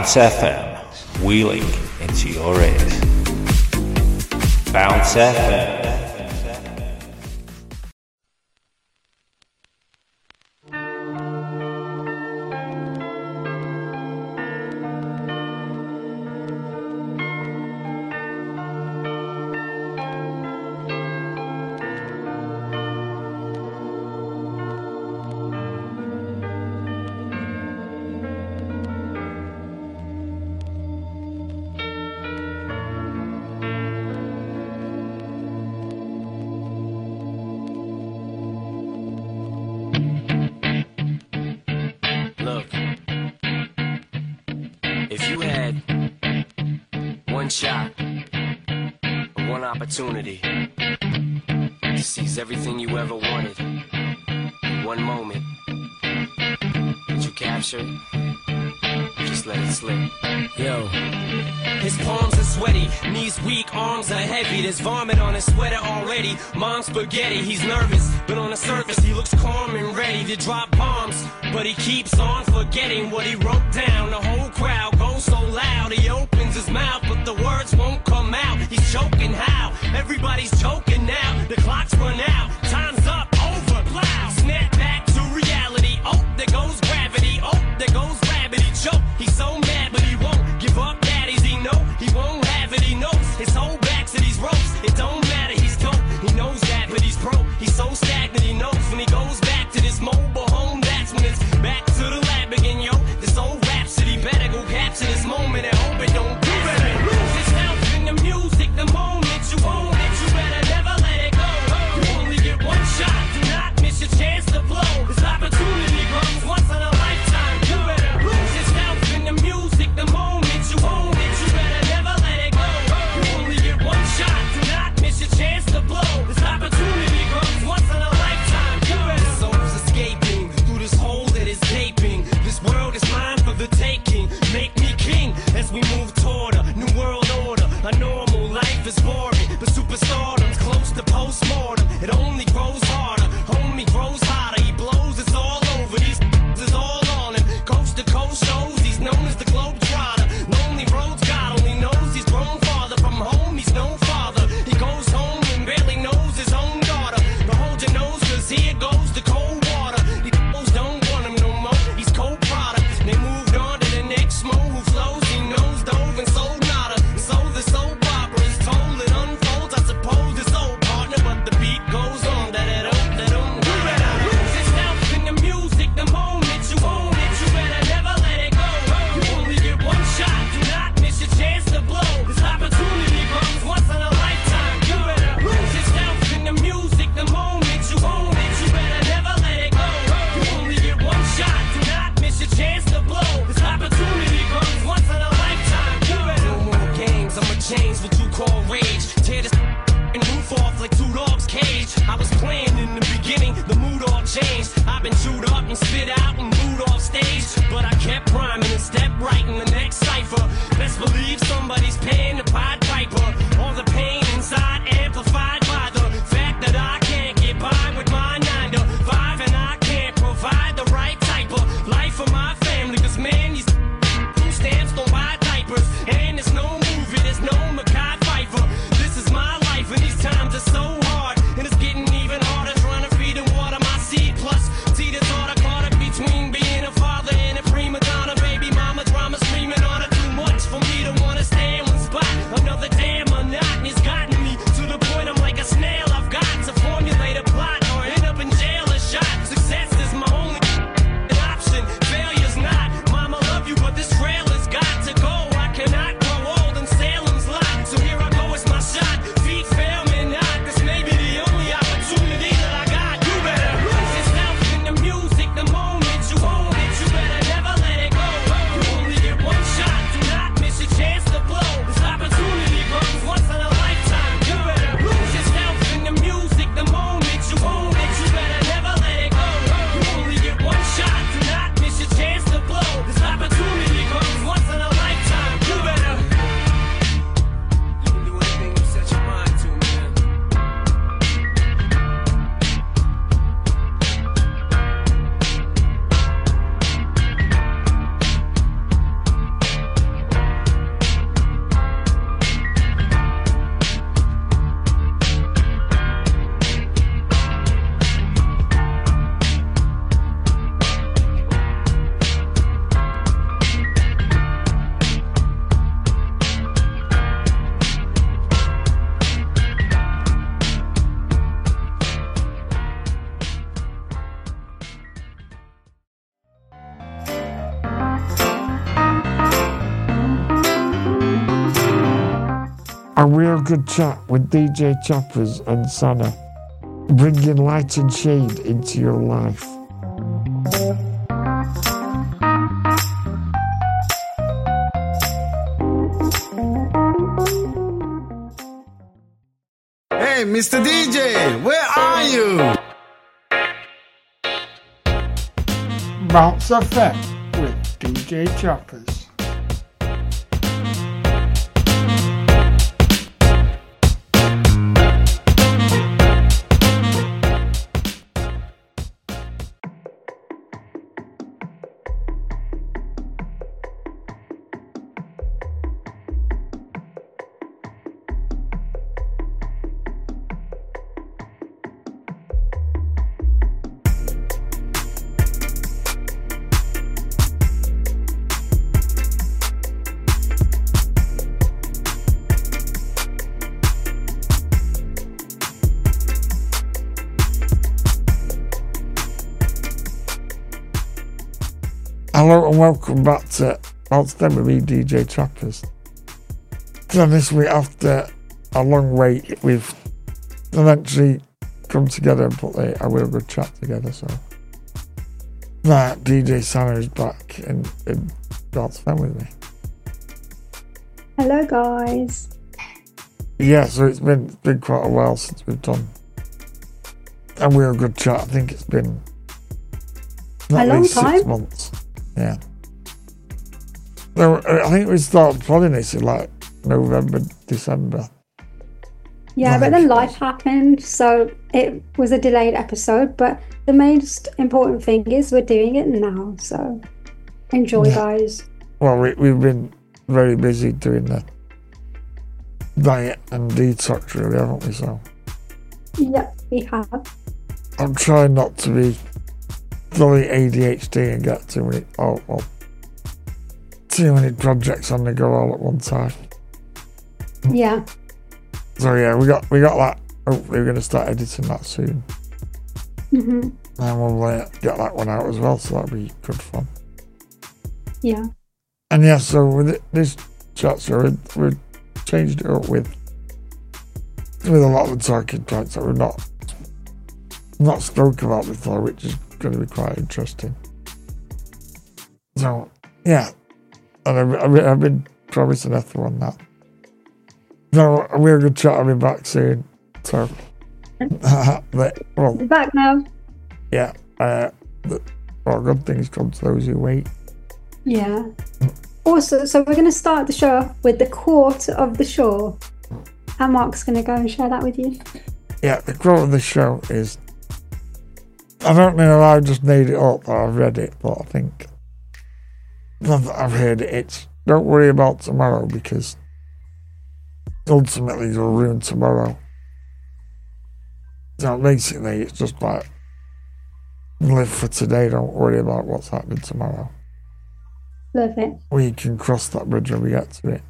Bounce FM, wheeling into your ears. Bounce FM. Opportunity to seize everything you ever wanted in one moment. Did you capture it? Just let it slip. Yo. His palms are sweaty, knees weak, arms are heavy. There's vomit on his sweater already. Mom's spaghetti, he's nervous, but on the surface he looks calm and ready to drop bombs. But he keeps on forgetting what he wrote down. The whole crowd goes so loud, he opens his mouth, but the words won't come out. He's choking how? Everybody's choking now. The clock's run out, time's up, over, plow. Snap back to reality. Oh, there goes gravity. Oh, there goes rabbit. He choke. He's so mad, but he won't give up. Daddies, he know he won't have it. He knows his whole back to these ropes. It don't matter. He's dope. He knows that, but he's broke. He's so stagnant. He knows when he goes back to this mobile home. That's when it's back to the lab again, yo. This old rhapsody better go capture this moment and hope it don't do better. Lose yourself in the music the moment you own it. You better never let it go. You only get A real good chat with DJ Choppers and Sana, bringing light and shade into your life. Hey, Mr. DJ, where are you? Bounce Effect with DJ Choppers. Hello and welcome back to Outstep with me, DJ Choppers. So this week, after a long wait, we've eventually come together and put a real good chat together. So, right, DJ Sana is back in Outstep with me. Hello, guys. Yeah, so it's been quite a while since we've done a real good chat. I think it's been a long time. 6 months. Yeah. So I think we started planning this in like November, December. Yeah, but then life happened, so it was a delayed episode. But the most important thing is we're doing it now, so enjoy, guys. Well, we've been very busy doing the diet and detox, really, haven't we? So Yep, we have. I'm trying not to be fully ADHD and get too many projects on the go all at one time. Yeah. So yeah, we got that. Hopefully, we're going to start editing that soon. Mhm. And we'll get that one out as well, so that'll be good fun. Yeah. And yeah, so with this chat show, we've changed it up with a lot of the talking points that we've not spoken about before, which is going to be quite interesting. So yeah, and I've been promising everyone that. So we're going to chat. I'll be back soon. So, We're back now. Yeah. Good things come to those who wait. Yeah. Also, so we're going to start the show off with the quote of the show. And Mark's going to go and share that with you. Yeah, the quote of the show is, I don't know how I just made it up or I've read it, but I think I've heard it. It's, don't worry about tomorrow because ultimately you'll ruin tomorrow. So basically it's just like, live for today, don't worry about what's happening tomorrow. Love it. We can cross that bridge when we get to it.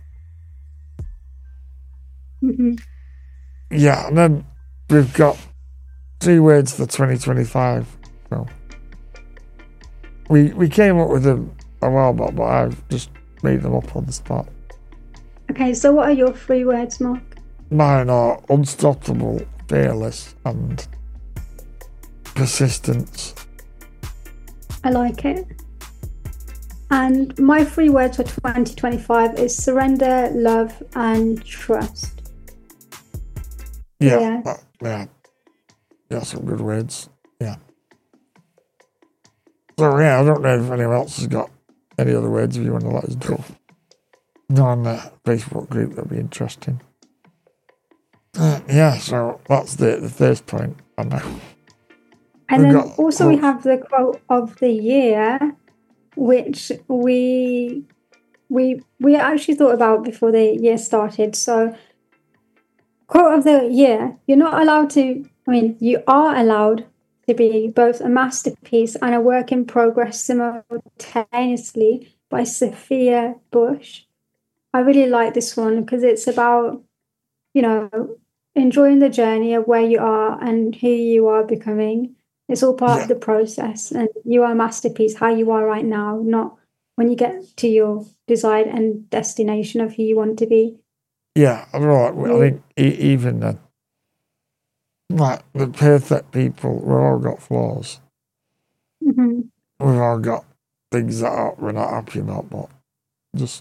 Mm-hmm. Yeah, and then we've got 3 words for 2025. So we came up with them a while back, but I've just made them up on the spot. Okay, so what are your 3 words, Mark? Mine are unstoppable, fearless, and persistence. I like it. And my 3 words for 2025 is surrender, love, and trust. Yeah. Some good words. Yeah. So yeah, I don't know if anyone else has got any other words if you want to let us know on the Facebook group. That'd be interesting. Yeah, so that's the first point I know. And then also we have the quote of the year, which we actually thought about before the year started. So quote of the year, you are allowed to be both a masterpiece and a work in progress simultaneously, by Sophia Bush. I really like this one because it's about, enjoying the journey of where you are and who you are becoming. It's all part of the process, and you are a masterpiece how you are right now, not when you get to your desired end destination of who you want to be. Yeah, I don't know. I think even the perfect people, we've all got flaws. Mm-hmm. We've all got things that we're not happy about, but just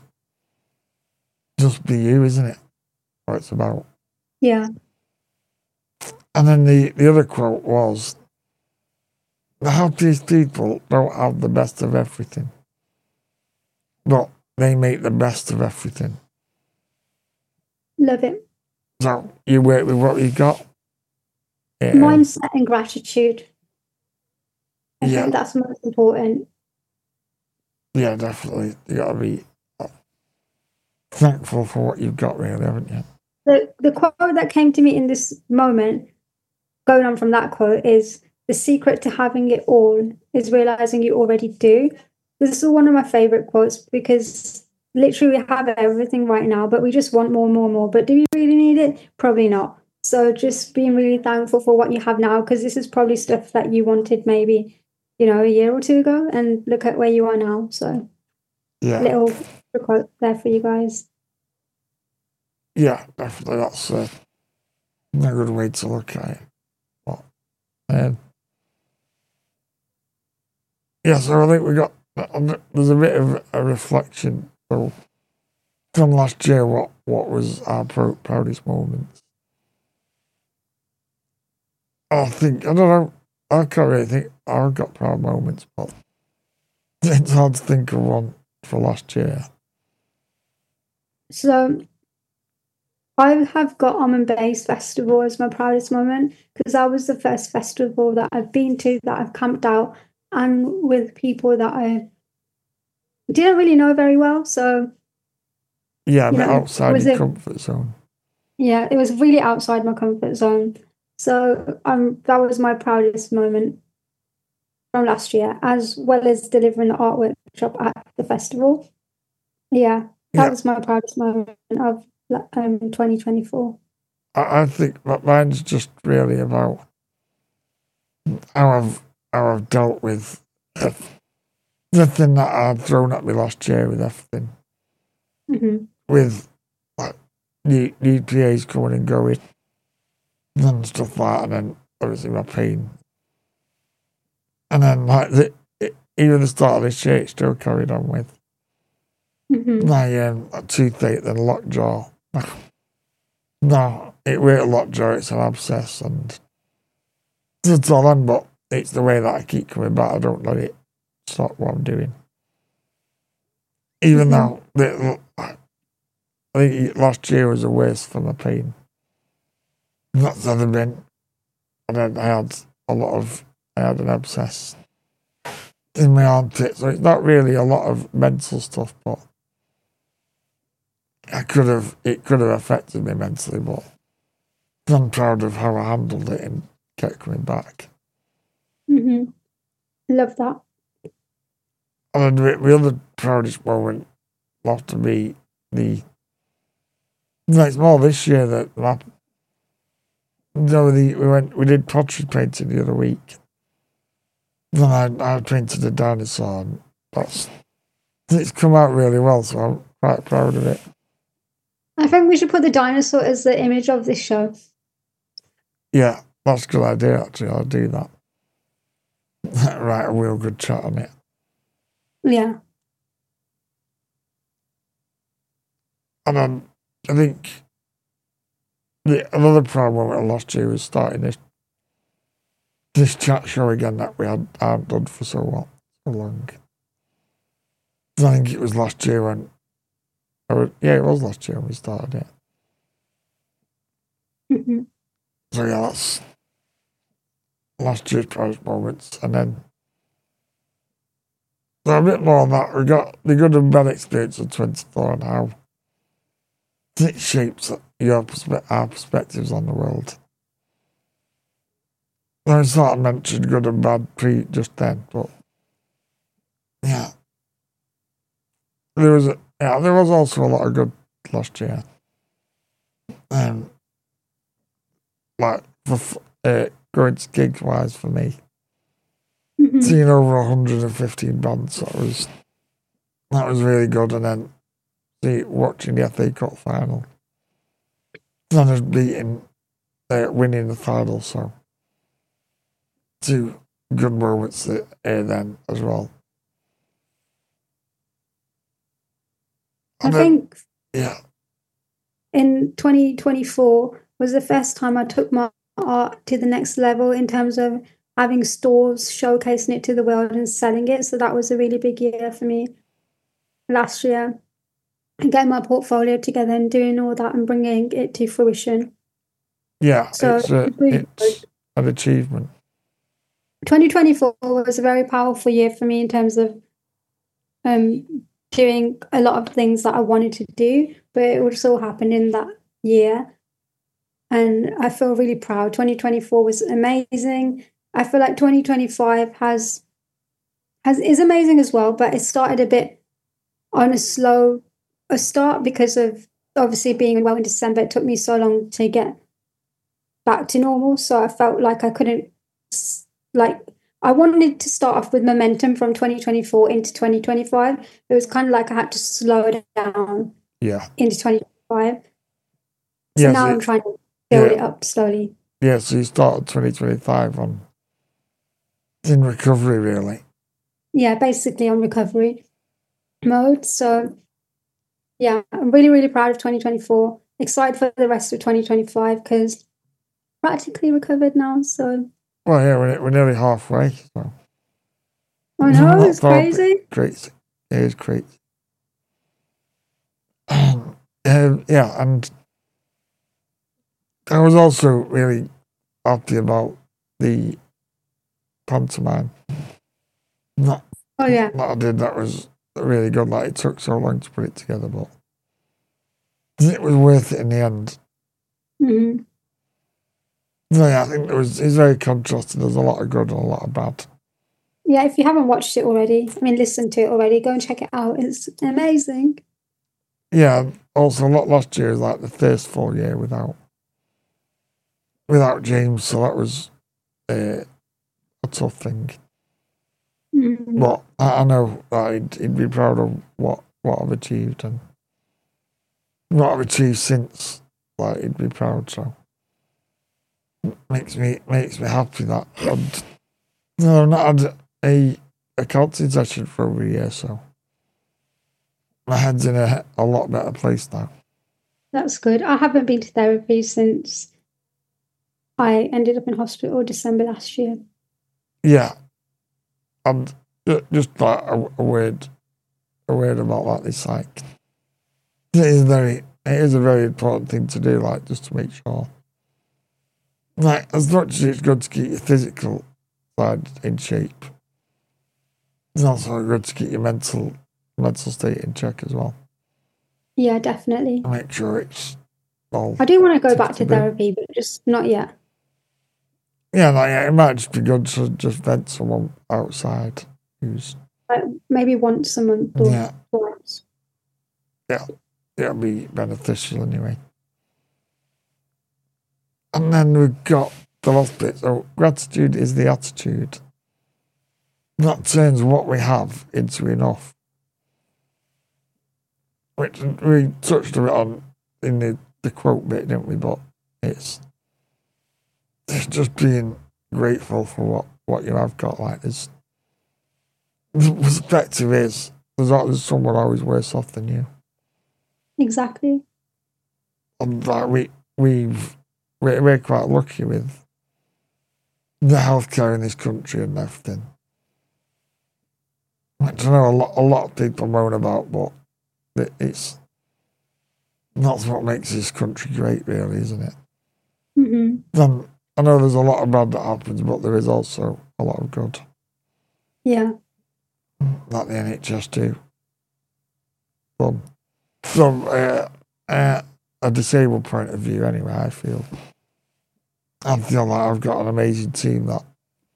be you, isn't it? What it's about. Yeah. And then the other quote was, the happiest people don't have the best of everything, but they make the best of everything. Love it. So you work with what you got. Mindset and gratitude. I Yeah. think that's most important. Yeah, definitely. You got to be thankful for what you've got, really, haven't you? The quote that came to me in this moment, going on from that quote, is the secret to having it all is realizing you already do. This is one of my favorite quotes because literally we have everything right now, but we just want more, more, more. But do we really need it? Probably not. So just being really thankful for what you have now, because this is probably stuff that you wanted maybe, a year or two ago, and look at where you are now. So Yeah. little quote there for you guys. Yeah, definitely. That's a good way to look at it. But, yeah, so I think there's a bit of a reflection. So from last year, what was our proudest moments? I don't know, I can't really think I've got proud moments, but it's hard to think of one for last year. So I have got Almond Base Festival as my proudest moment because that was the first festival that I've been to, that I've camped out and with people that I didn't really know very well. So yeah, but outside your comfort zone. Yeah, it was really outside my comfort zone. So that was my proudest moment from last year, as well as delivering the art workshop at the festival. Yeah, that was my proudest moment of 2024. I think mine's just really about how I've dealt with the thing that I'd thrown at me last year with everything. Mm-hmm. With new PAs coming and going and stuff like that, and then obviously my pain. And then even the start of this year, it still carried on with my toothache and lockjaw. No, it weren't lockjaw, it's an abscess, and it's all on, but it's the way that I keep coming back. I don't let it stop what I'm doing. Even though I think last year was the worst for my pain. That's ever been. And then I had an abscess in my armpit, so it's not really a lot of mental stuff, but it could have affected me mentally, but I'm proud of how I handled it and kept coming back. Mm-hmm. Love that. And the other proudest moment will have to be it's more this year that we did pottery painting the other week. And I painted a dinosaur, and it's come out really well, so I'm quite proud of it. I think we should put the dinosaur as the image of this show. Yeah, that's a good idea, actually. I'll do that. Write a real good chat on it. Yeah. And then I think another proud moment last year was starting this chat show again that we hadn't done for so long. I think it was last year when it was last year when we started it. Mm-hmm. So yeah, that's last year's proudest moments. And then a bit more on that, we got the good and bad experience of 24 and how it shapes our perspectives on the world. I sort of mentioned good and bad just then, but yeah. There was also a lot of good last year. Like for going to gigs wise for me, seeing over 115 bands, that was really good. And then watching the FA Cup final and us beating, winning the final. So 2 good moments there then as well. I think yeah, in 2024 was the first time I took my art to the next level in terms of having stores, showcasing it to the world and selling it. So that was a really big year for me last year. And getting my portfolio together and doing all that and bringing it to fruition. Yeah, so it's an achievement. 2024 was a very powerful year for me in terms of doing a lot of things that I wanted to do, but it also happened in that year. And I feel really proud. 2024 was amazing. I feel like 2025 is amazing as well, but it started a bit on a start because of obviously being well in December. It took me so long to get back to normal. So I felt like I couldn't, I wanted to start off with momentum from 2024 into 2025. It was kind of like I had to slow down into 2025. So now I'm trying to build it up slowly. Yeah, so you started 2025 in recovery, really. Yeah, basically on recovery mode. So yeah, I'm really, really proud of 2024. Excited for the rest of 2025 because practically recovered now. So well, yeah, we're nearly halfway. So. I know, it's crazy. Great, it is great. Yeah, and I was also really happy about the pantomime. That I did. That was really good. Like, it took so long to put it together, but it was worth it in the end. Mm-hmm. Yeah, I think it's very contrasted. There's a lot of good and a lot of bad. Yeah, if you haven't watched it already, listened to it already, go and check it out. It's amazing. Yeah, also last year was like the first full year without James, so that was a tough thing. Mm-hmm. But I know that he'd be proud of what I've achieved and what I've achieved since. Like, he'd be proud, so makes me happy that I've not had a counselling session for over a year, so my head's in a lot better place now. That's good. I haven't been to therapy since I ended up in hospital December last year. Yeah, and just like a word about that. It's like it is a very important thing to do. Like, just to make sure, like, as much as it's good to keep your physical side in shape, it's also good to keep your mental state in check as well. Yeah, definitely. Make sure it's all. I do want to go back to therapy, but just not yet. Yeah, it might just be good to just vent someone outside who's maybe once a month or twice. Yeah, it'll be beneficial anyway. And then we've got the last bit. So gratitude is the attitude that turns what we have into enough. Which we touched a bit on in the quote bit, didn't we? But it's just being grateful for what you have got. Like, the perspective is there's someone always worse off than you. Exactly. And like we're quite lucky with the healthcare in this country and everything. Which I know a lot of people moan about, but that's what makes this country great, really, isn't it? Mm-hmm. Then I know there's a lot of bad that happens, but there is also a lot of good. Yeah. Like the NHS do. From a disabled point of view, anyway, I feel like I've got an amazing team that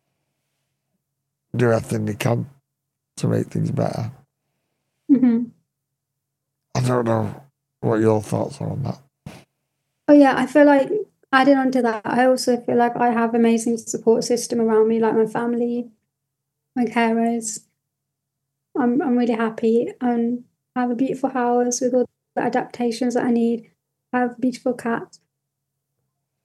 do everything they can to make things better. Mm-hmm. I don't know what your thoughts are on that. Oh yeah, I feel like adding on to that, I also feel like I have amazing support system around me, like my family, my carers. I'm really happy and I have a beautiful house with all the adaptations that I need. I have a beautiful cat.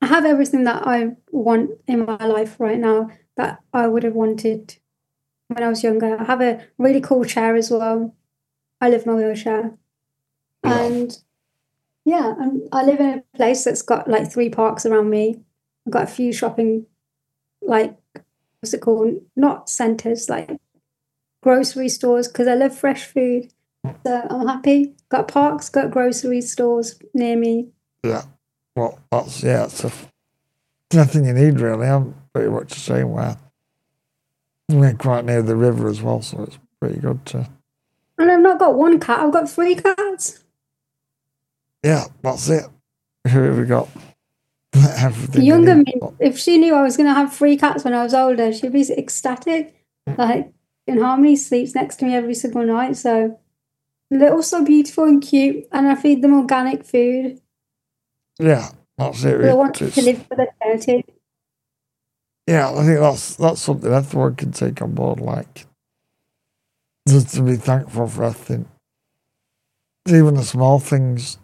I have everything that I want in my life right now that I would have wanted when I was younger. I have a really cool chair as well. I live in a wheelchair. Yeah. And yeah, I live in a place that's got like 3 parks around me. I've got a few shopping, like, what's it called? Not centres, like grocery stores, because I love fresh food. So I'm happy. Got parks, got grocery stores near me. Yeah. Well, it's nothing you need really. I'm pretty much the same way. We're quite near the river as well, so it's pretty good to... And I've not got 1 cat, I've got 3 cats. Yeah, that's it. Who have we got? Everything The younger me, if she knew I was going to have 3 cats when I was older, she'd be ecstatic. Like, in Harmony sleeps next to me every single night, so they're also beautiful and cute, and I feed them organic food. Yeah, that's it. They want to live for the charity. Yeah, I think that's something everyone can take on board, like, just to be thankful for everything. Even the small things.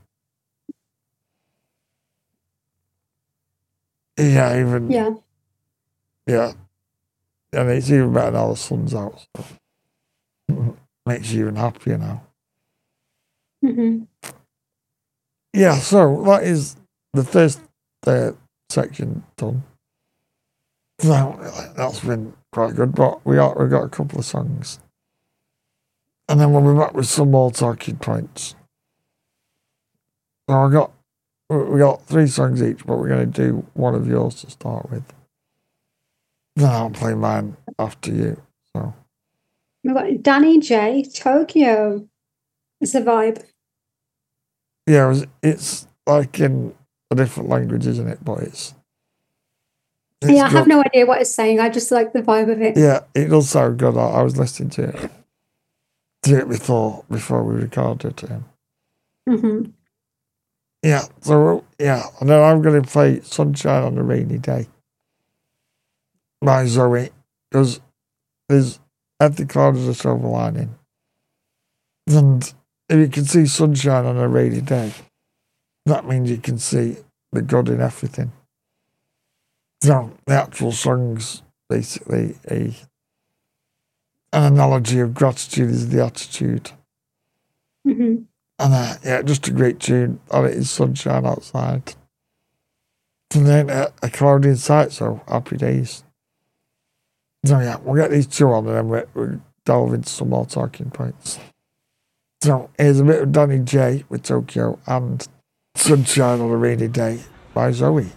Yeah, even... Yeah. Yeah. And it's even better now the sun's out, so makes you even happier now. Mm-hmm. Yeah, so that is the first section done. So that's been quite good, but we got a couple of songs. And then we'll be back with some more talking points. So we got 3 songs each, but we're going to do one of yours to start with. Then I'll play mine after you. So We've got Danny J, Tokyo. It's a vibe. yeah, it's like in a different language, isn't it? But it's yeah, I have no idea what it's saying. I just like the vibe of it. Yeah, it does sound good. I was listening to it before we recorded it. Mm-hmm. Yeah, so yeah, and then I'm going to play Sunshine on a Rainy Day by Zoe, because there's every cloud is a silver lining. And if you can see sunshine on a rainy day, that means you can see the good in everything. So the actual song's basically an analogy of gratitude is the attitude. Mm-hmm. And yeah, just a great tune. And it is sunshine outside. And then a cloudy inside, so happy days. So yeah, we'll get these 2 on and then we'll delve into some more talking points. So here's a bit of Danny J with Tokyo and Sunshine on a Rainy Day by Zoe.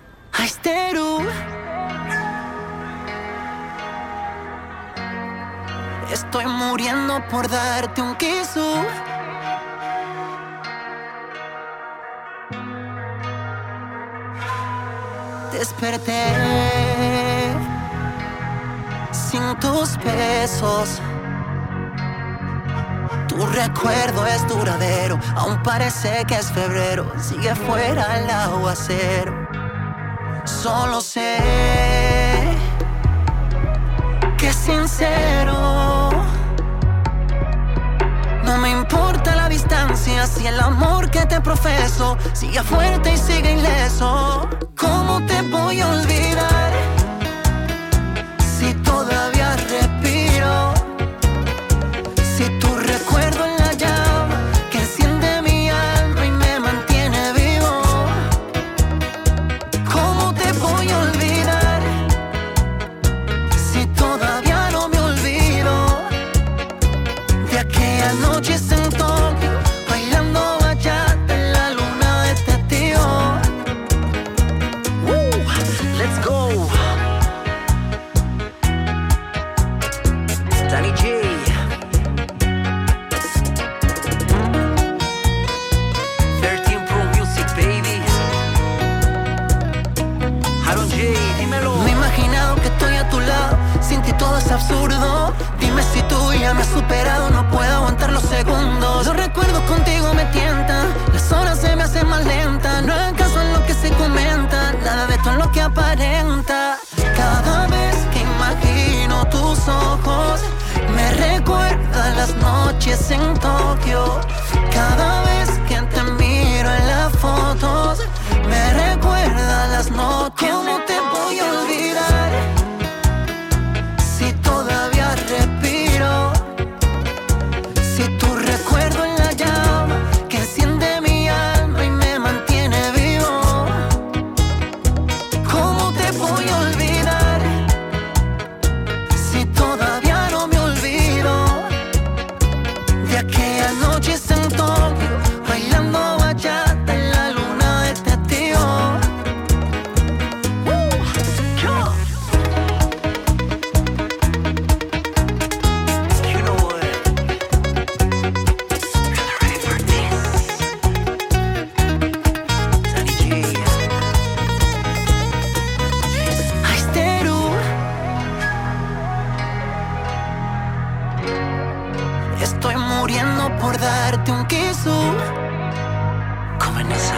Estoy muriendo por darte un kisu. Desperté sin tus besos. Tu recuerdo es duradero, aún parece que es febrero. Sigue fuera el aguacero. Solo sé que es sincero. No me importa la distancia, si el amor que te profeso sigue fuerte y sigue ileso. ¿Cómo te voy a olvidar si todavía respiro? Si tu recuerdo es la llama que enciende mi alma y me mantiene vivo. ¿Cómo te voy a olvidar si todavía no me olvido de aquellas noches en Tokio, bailando bachata en la luna de testigo? Let's go. Danny J. Me he imaginado que estoy a tu lado, sin ti todo es absurdo. Dime si tú ya me has superado, no puedo aguantar los segundos. Los recuerdos contigo me tientan, las horas se me hacen más lentas. No hagan caso en lo que se comenta, nada de esto es lo que aparenta. Cada vez que imagino tus ojos, me recuerdan las noches en Tokio. Cada vez que te miro en las fotos, me recuerdan las noches ¿Cómo te voy a olvidar si todavía respiro? Si tu recuerdo es la llama que enciende mi alma y me mantiene vivo. ¿Cómo te voy a olvidar si todavía no me olvido de aquellas noches en Tokio bailando bachata en la luna de testigo? You know what? Ready for this? Sunny G. Aisteru. Estoy muriendo por darte un kisu. Como en esa.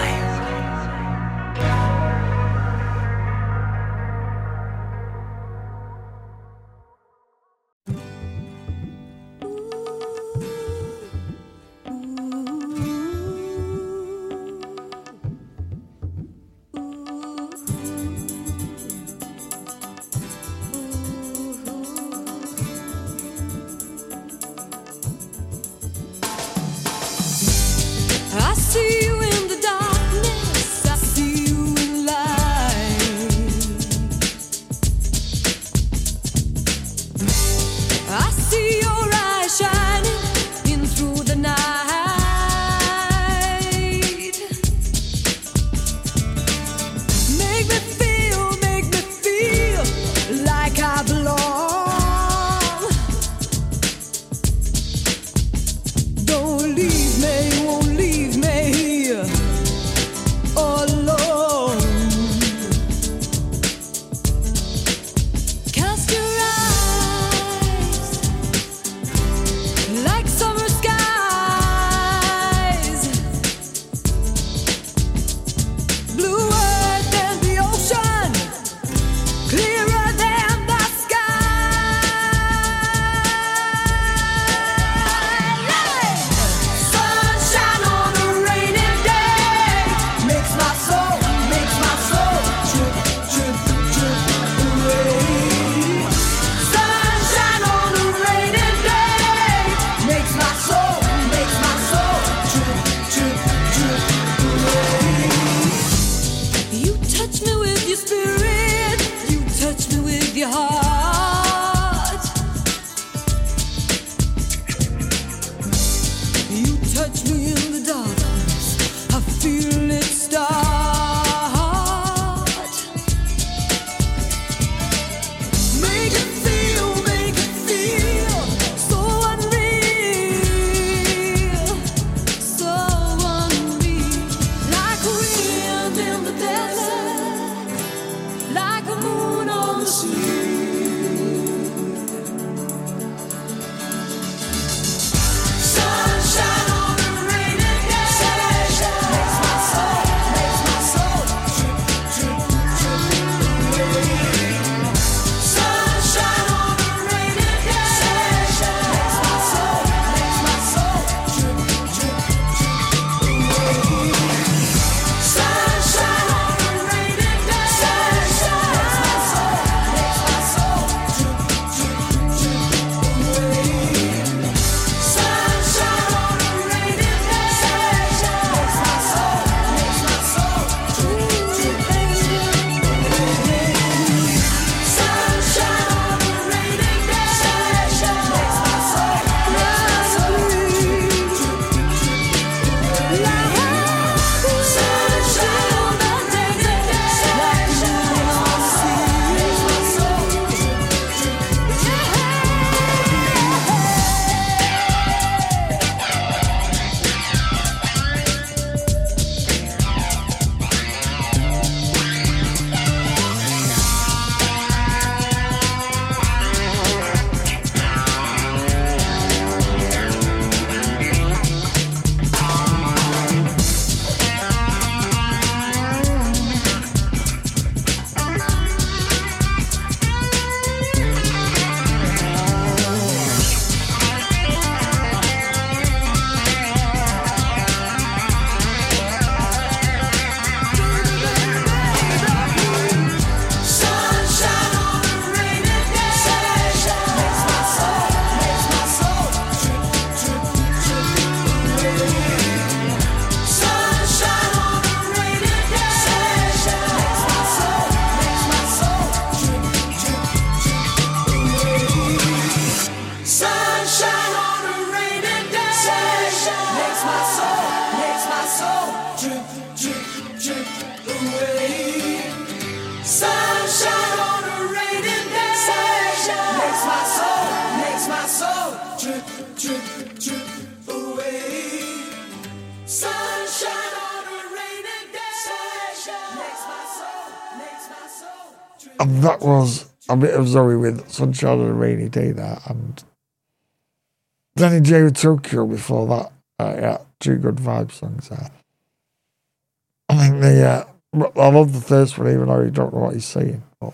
And that was a bit of Zoe with Sunshine on a Rainy Day there, and Danny J with Tokyo before that. Yeah, two good vibe songs there. I think I love the first one, even though you don't know what he's saying. But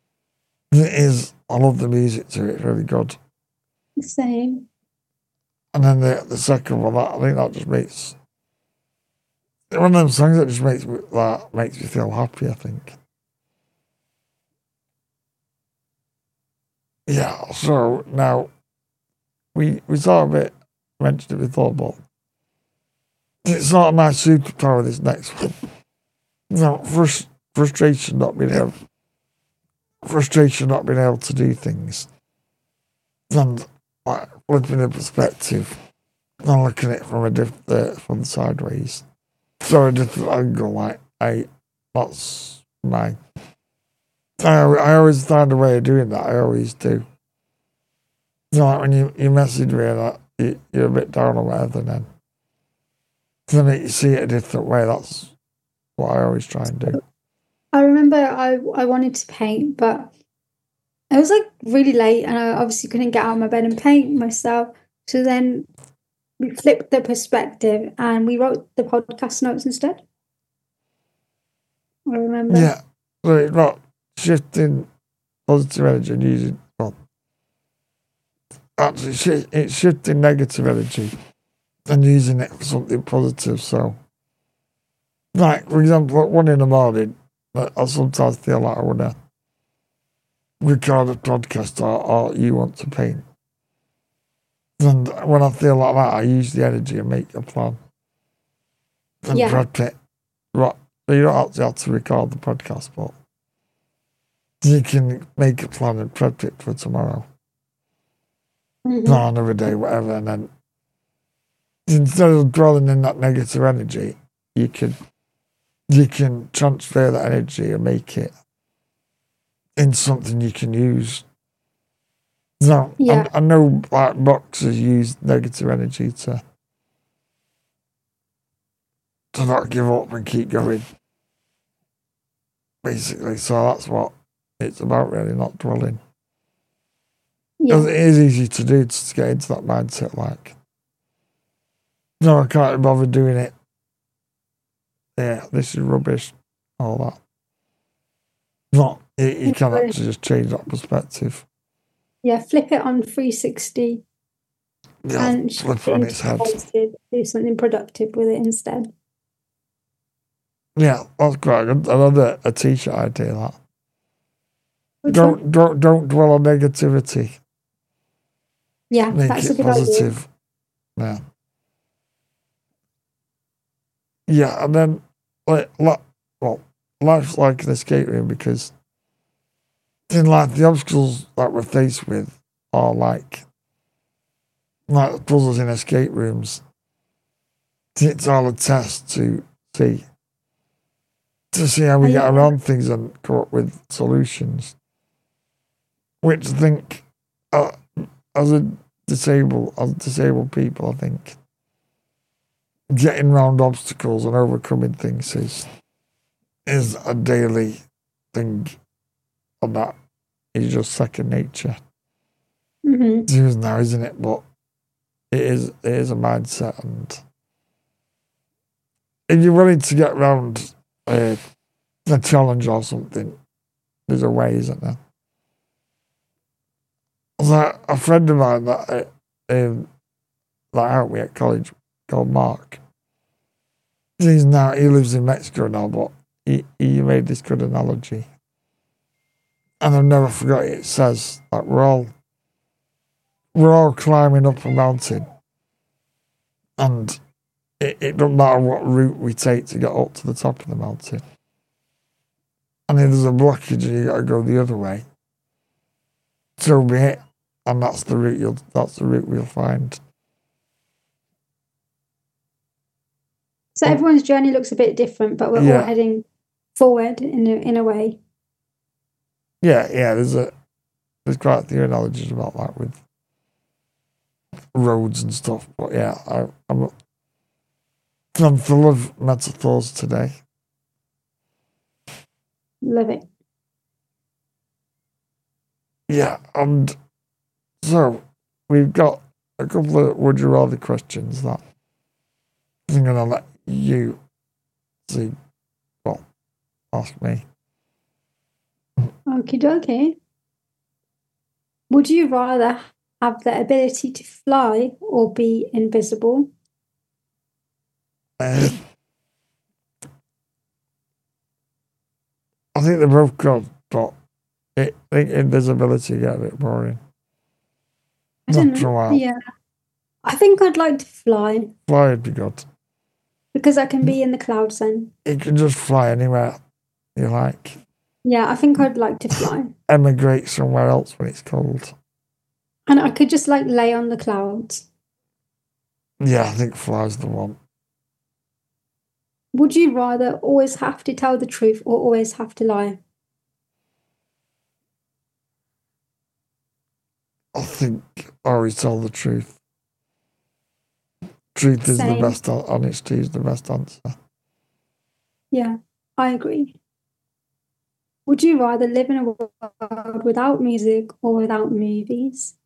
I love the music to it, it's really good. Same. And then the second one, I think that just makes one of them songs that just makes me feel happy, I think. Yeah, so now we sort of mentioned it before, but it's not a nice superpower, this next one. Frustration not being able to do things. And like flipping the perspective and looking at it from sideways. So a different angle, like, hey, that's mine. I always find a way of doing that. I always do. Like when you message me that you're a bit down or whatever, then you see it a different way. That's what I always try and do. I remember I wanted to paint, but it was like really late and I obviously couldn't get out of my bed and paint myself. So then we flipped the perspective and we wrote the podcast notes instead. I remember. Yeah. So it's not shifting positive energy and using, actually it's shifting negative energy and using it for something positive. So, like, for example, at 1 a.m, I sometimes feel like I want to record a podcast or you want to paint. And when I feel like that, I use the energy and make a plan. And prep it. Right. You don't actually have to record the podcast, but you can make a plan and prep it for tomorrow. Mm-hmm. Or another day, whatever. And then instead of dwelling in that negative energy, you can transfer that energy and make it in something you can use. No, I know like boxers use negative energy to not give up and keep going. Basically, so that's what it's about, really, not dwelling. Because it is easy to do, to get into that mindset, like, no, I can't bother doing it. Yeah, this is rubbish, all that. Not, you can actually just change that perspective. Yeah, flip it on 360. Yeah, and flip it on its head. Do something productive with it instead. Yeah, that's quite good. Another a t-shirt idea, that. Don't dwell on negativity. Yeah, Make that's it a good positive. idea. Yeah, and then life's like an escape room, because in life the obstacles that we're faced with are like puzzles in escape rooms. It's all a test to see how we get around things and come up with solutions. Which I think, as disabled people, I think getting around obstacles and overcoming things is a daily thing, and that is just second nature. Mm-hmm. It's used now, isn't it? But it is a mindset, and if you're willing to get around a challenge or something, there's a way, isn't there? Like a friend of mine that helped me at college, called Mark. He lives in Mexico now, but he made this good analogy, and I've never forgot it. It says that we're all climbing up a mountain, and it doesn't matter what route we take to get up to the top of the mountain. And if there's a blockage and you got to go the other way, so be it. And that's the route we'll find. So everyone's journey looks a bit different, but we're all heading forward in a way. Yeah. There's quite a few analogies about that with roads and stuff. But yeah, I'm full of metaphors today. Love it. Yeah, and so we've got a couple of would you rather questions that I'm going to let you see. Well, ask me. Okie dokie. Would you rather have the ability to fly or be invisible? I think they're both good, but I think invisibility get a bit boring. I don't After a know. while. Yeah. I think I'd like to fly Fly would be good. because I can be in the clouds then. You can just fly anywhere you like. Yeah, I think I'd like to fly. Emigrate somewhere else when it's cold. And I could just like lay on the clouds. Yeah, I think fly's the one. Would you rather always have to tell the truth or always have to lie? I think I always tell the truth. Truth is the best, honesty is the best answer. Yeah, I agree. Would you rather live in a world without music or without movies?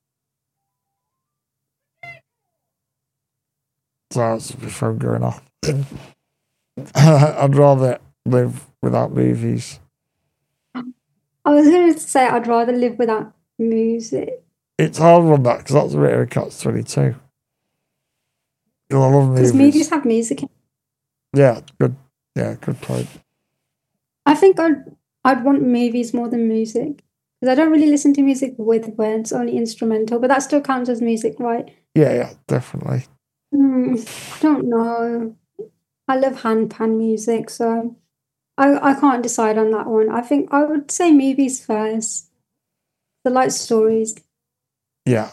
So that's before going off. I'd rather live without movies. I was going to say I'd rather live without music. It's hard on that because that's a bit of a catch-22. I love movies. Because movies have music in. Yeah, good. Yeah, good point. I think I'd want movies more than music because I don't really listen to music with words, only instrumental. But that still counts as music, right? Yeah, definitely. I don't know. I love handpan music, so I can't decide on that one. I think I would say movies first. I like stories. Yeah,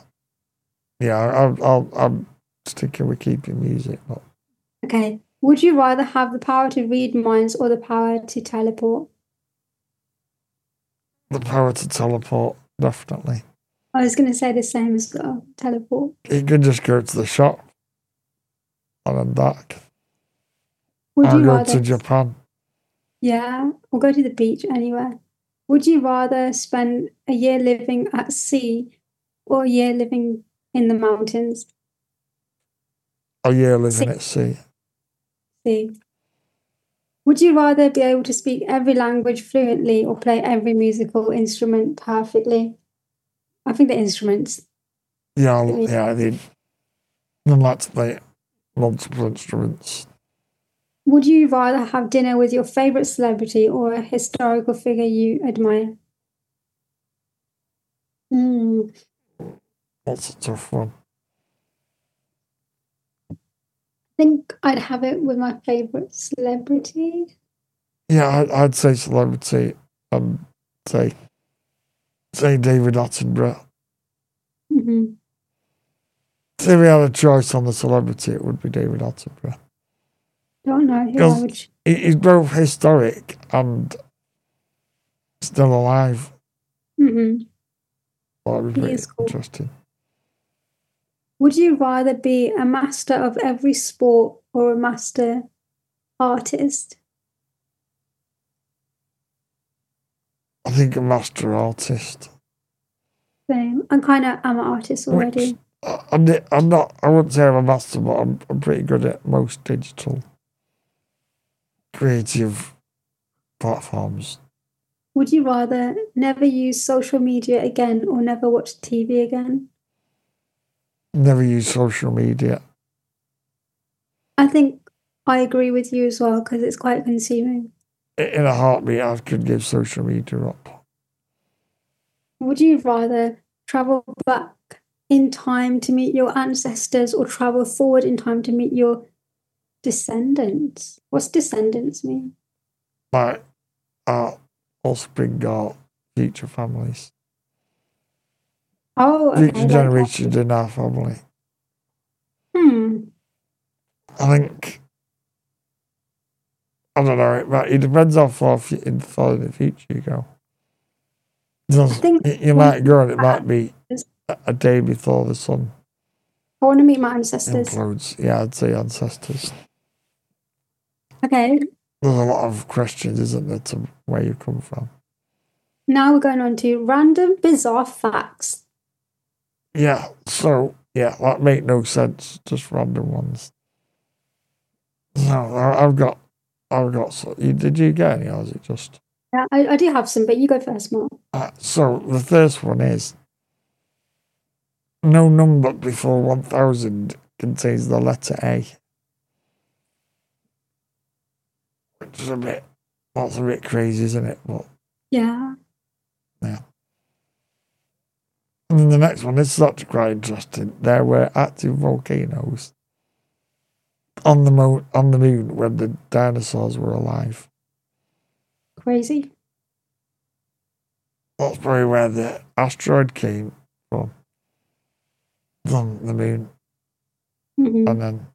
I'm sticking with keeping music. But... Okay. Would you rather have the power to read minds or the power to teleport? The power to teleport, definitely. I was going to say the same as well. Teleport. You could just go to the shop and then back. Would you go rather to Japan? Yeah, or go to the beach, anywhere. Would you rather spend a year living at sea or a year living in the mountains? A year living at sea. Sea. Would you rather be able to speak every language fluently or play every musical instrument perfectly? I think the instruments. Yeah, I'd like to play multiple instruments. Would you rather have dinner with your favourite celebrity or a historical figure you admire? That's a tough one. I think I'd have it with my favourite celebrity. Yeah, I'd say celebrity and say David Attenborough. Mm-hmm. If we had a choice on the celebrity, it would be David Attenborough. Don't know who I would. He's both historic and still alive. Mm-hmm. Well, that'd be pretty interesting. Would you rather be a master of every sport or a master artist? I think a master artist. Same. I'm an artist already. I'm not. I wouldn't say I'm a master, but I'm pretty good at most digital creative platforms. Would you rather never use social media again or never watch TV again? Never use social media. I think I agree with you as well because it's quite consuming. In a heartbeat, I could give social media up. Would you rather travel back in time to meet your ancestors or travel forward in time to meet your descendants? What's descendants mean? Like our offspring or future families. Oh, okay. Future generations in our family. I think, I don't know, it depends how far in the future you go. You might go and it might be a day before the sun. I want to meet my ancestors. Implodes. Yeah, I'd say ancestors. Okay. There's a lot of questions, isn't there, to where you come from. Now we're going on to random bizarre facts. Yeah, so, yeah, that make no sense, just random ones. No, I've got some. Did you get any, or is it just... Yeah, I do have some, but you go first, Mark. So, the first one is, no number before 1000 contains the letter A. Which is that's a bit crazy, isn't it? But yeah. And then the next one is actually quite interesting. There were active volcanoes on the moon when the dinosaurs were alive. Crazy. That's probably where the asteroid came from the moon. Mm-hmm. And then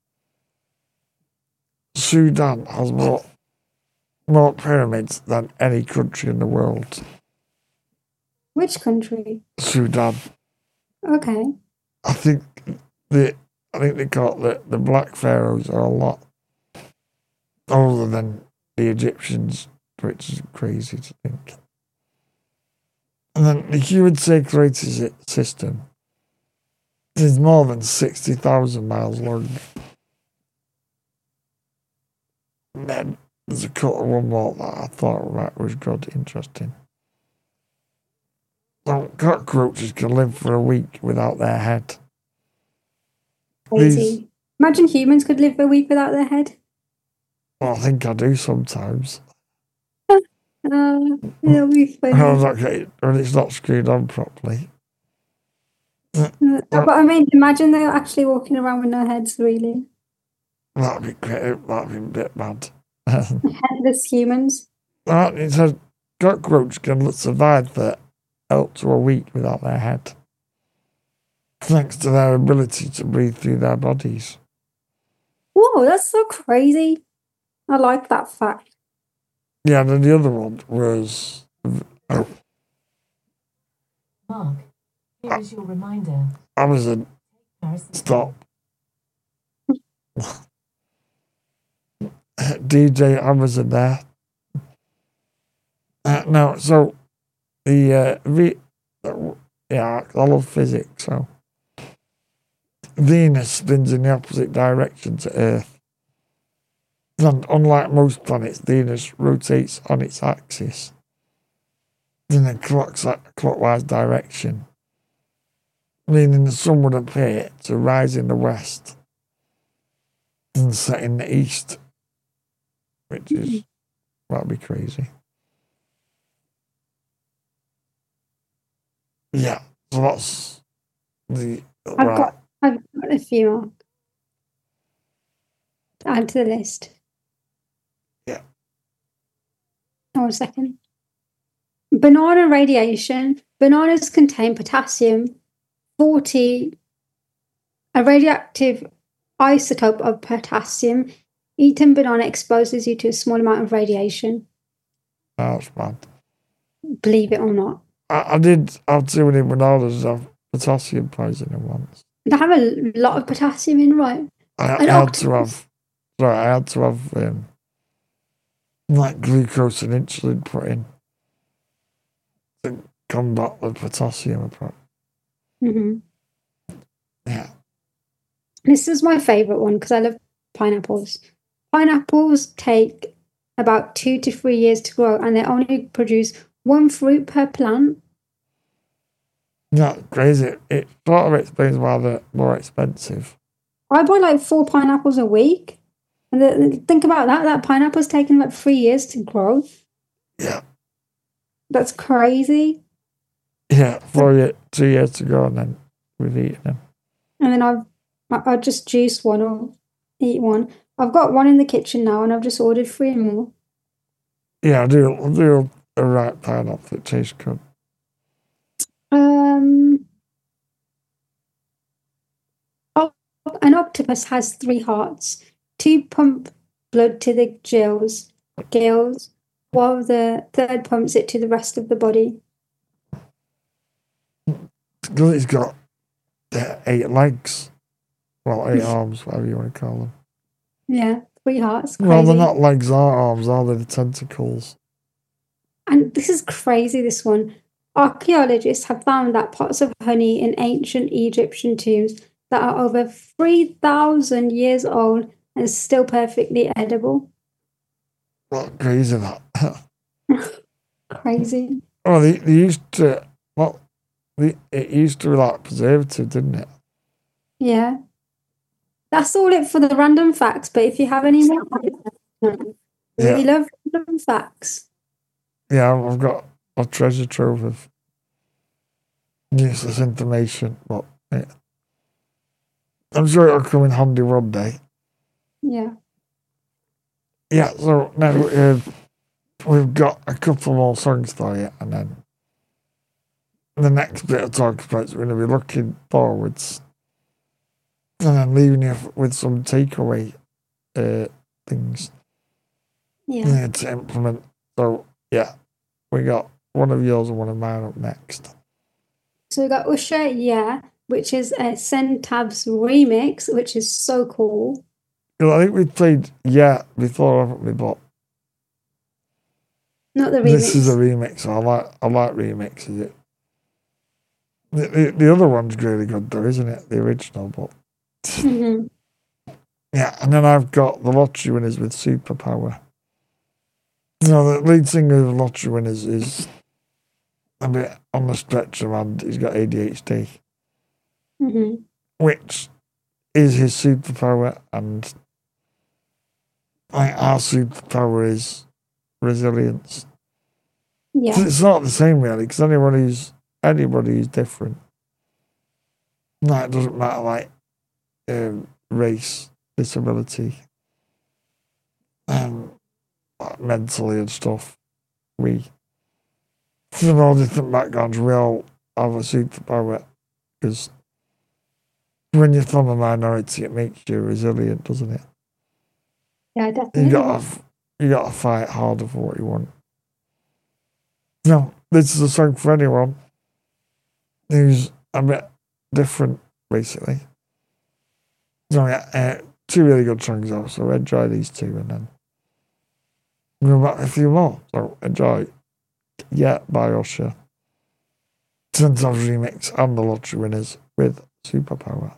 Sudan has more pyramids than any country in the world. Which country? Sudan. Okay. I think they call it the Black Pharaohs are a lot older than the Egyptians, which is crazy to think. And then the human circulatory system is more than 60,000 miles long. And then there's a couple of one more that I thought was good, interesting. So cockroaches can live for a week without their head. Crazy. Imagine humans could live a week without their head. Well, I think I do sometimes. It'll be funny. When it's not screwed on properly. But I mean, imagine they're actually walking around with no heads, really. That'd be great. That'd be a bit mad. Headless humans. It says cockroaches can survive for up to a week without their head, thanks to their ability to breathe through their bodies. Whoa, that's so crazy. I like that fact. Yeah, and then the other one was... Mark, here is your reminder. Amazon. Stop. DJ Amazon there. No, so I love physics, so Venus spins in the opposite direction to Earth. And unlike most planets, Venus rotates on its axis in a clockwise direction, meaning the sun would appear to rise in the west and set in the east, which is, that'd be crazy. Yeah, so that's the... I've got a few more to add to the list. Yeah. Oh, a second. Banana radiation. Bananas contain potassium 40, a radioactive isotope of potassium. Eating banana exposes you to a small amount of radiation. That's bad. Believe it or not. I did have too many bananas have potassium poisoning once. They have a lot of potassium in, right? I had to have like glucose and insulin put in to combat the potassium. Mm-hmm. Yeah. This is my favourite one because I love pineapples. Pineapples take about 2 to 3 years to grow and they only produce one fruit per plant. Yeah, crazy. It sort of explains why they're more expensive. I buy like 4 pineapples a week. And think about that. That pineapple's taken like 3 years to grow. Yeah. That's crazy. Yeah, 2 years to go and then we've eaten them. And then I just juice one or eat one. I've got one in the kitchen now and I've just ordered 3 more. Yeah, I'll do a right pineapple that tastes good. An octopus has 3 hearts. 2 pump blood to the gills, while the third pumps it to the rest of the body. It's got 8 legs. Well, 8 arms, whatever you want to call them. Yeah, 3 hearts. Crazy. Well, they're not legs or arms, are they? The tentacles. And this is crazy, this one. Archaeologists have found that pots of honey in ancient Egyptian tombs that are over 3,000 years old and still perfectly edible. What crazy that? Crazy. Oh, they used to, it used to be like preservative, didn't it? Yeah. That's all it for the random facts, but if you have any more, we love random facts. Yeah, I've got a treasure trove of useless information, but I'm sure it'll come in handy one day. Yeah. Yeah, so now we've got a couple more songs for you, and then the next bit of talk about is going to be looking forwards, and then leaving you with some takeaway things you need to implement. So, yeah, we got one of yours and one of mine up next. So we got Usher, Yeah, which is a Sentab's remix, which is so cool. I think we played Yeah before, haven't we? But not the remix. This is a remix. So I like remixes. The other one's really good though, isn't it? The original, but yeah. And then I've got the Lottery Winners with Superpower. The lead singer of the Lottery Winners is a bit on the spectrum and he's got ADHD, which is his superpower, and our superpower is resilience. Yeah. So it's not the same really, because anybody who's different. No, it doesn't matter, like race, disability, like mentally and stuff. From all different backgrounds, we all have a superpower, because when you're from a minority, it makes you resilient, doesn't it? Yeah, definitely. You gotta fight harder for what you want. No, this is a song for anyone who's a bit different, basically. So yeah, two really good songs though, so enjoy these two, and then we'll go back a few more. So enjoy Yeah by Usher, Sentab's remix, and the Lottery Winners with Superpower.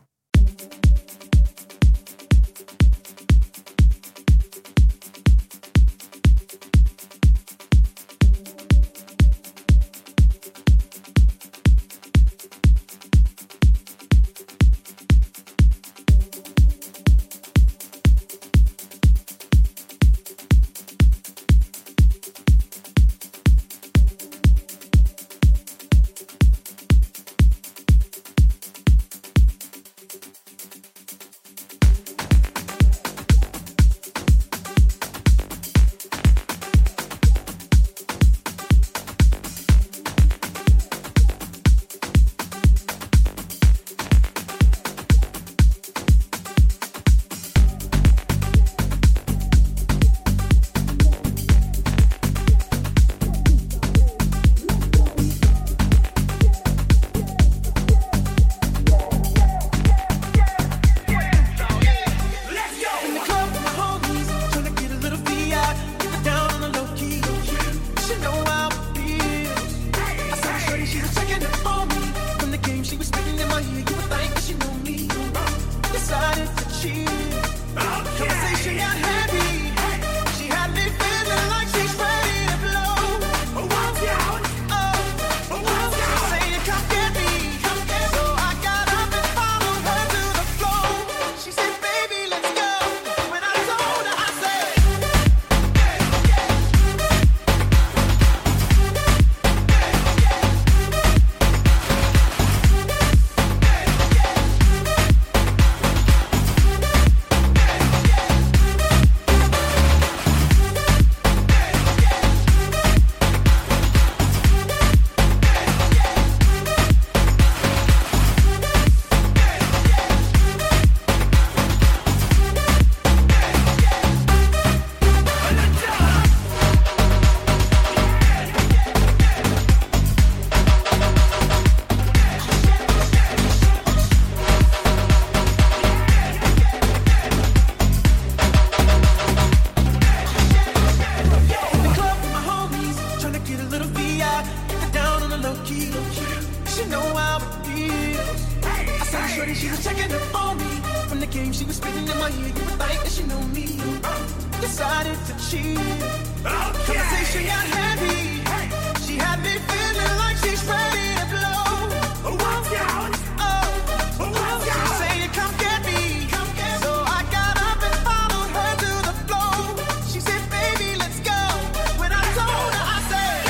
shorty, she was checking up on me. From the game she was spitting in my ear, you would think that she knew me. Decided to cheat. Conversation got heavy. She had me feeling like she's ready to blow. Watch out! She said, come get me. So I got up and followed her to the floor. She said, baby, let's go. When I told her, I said,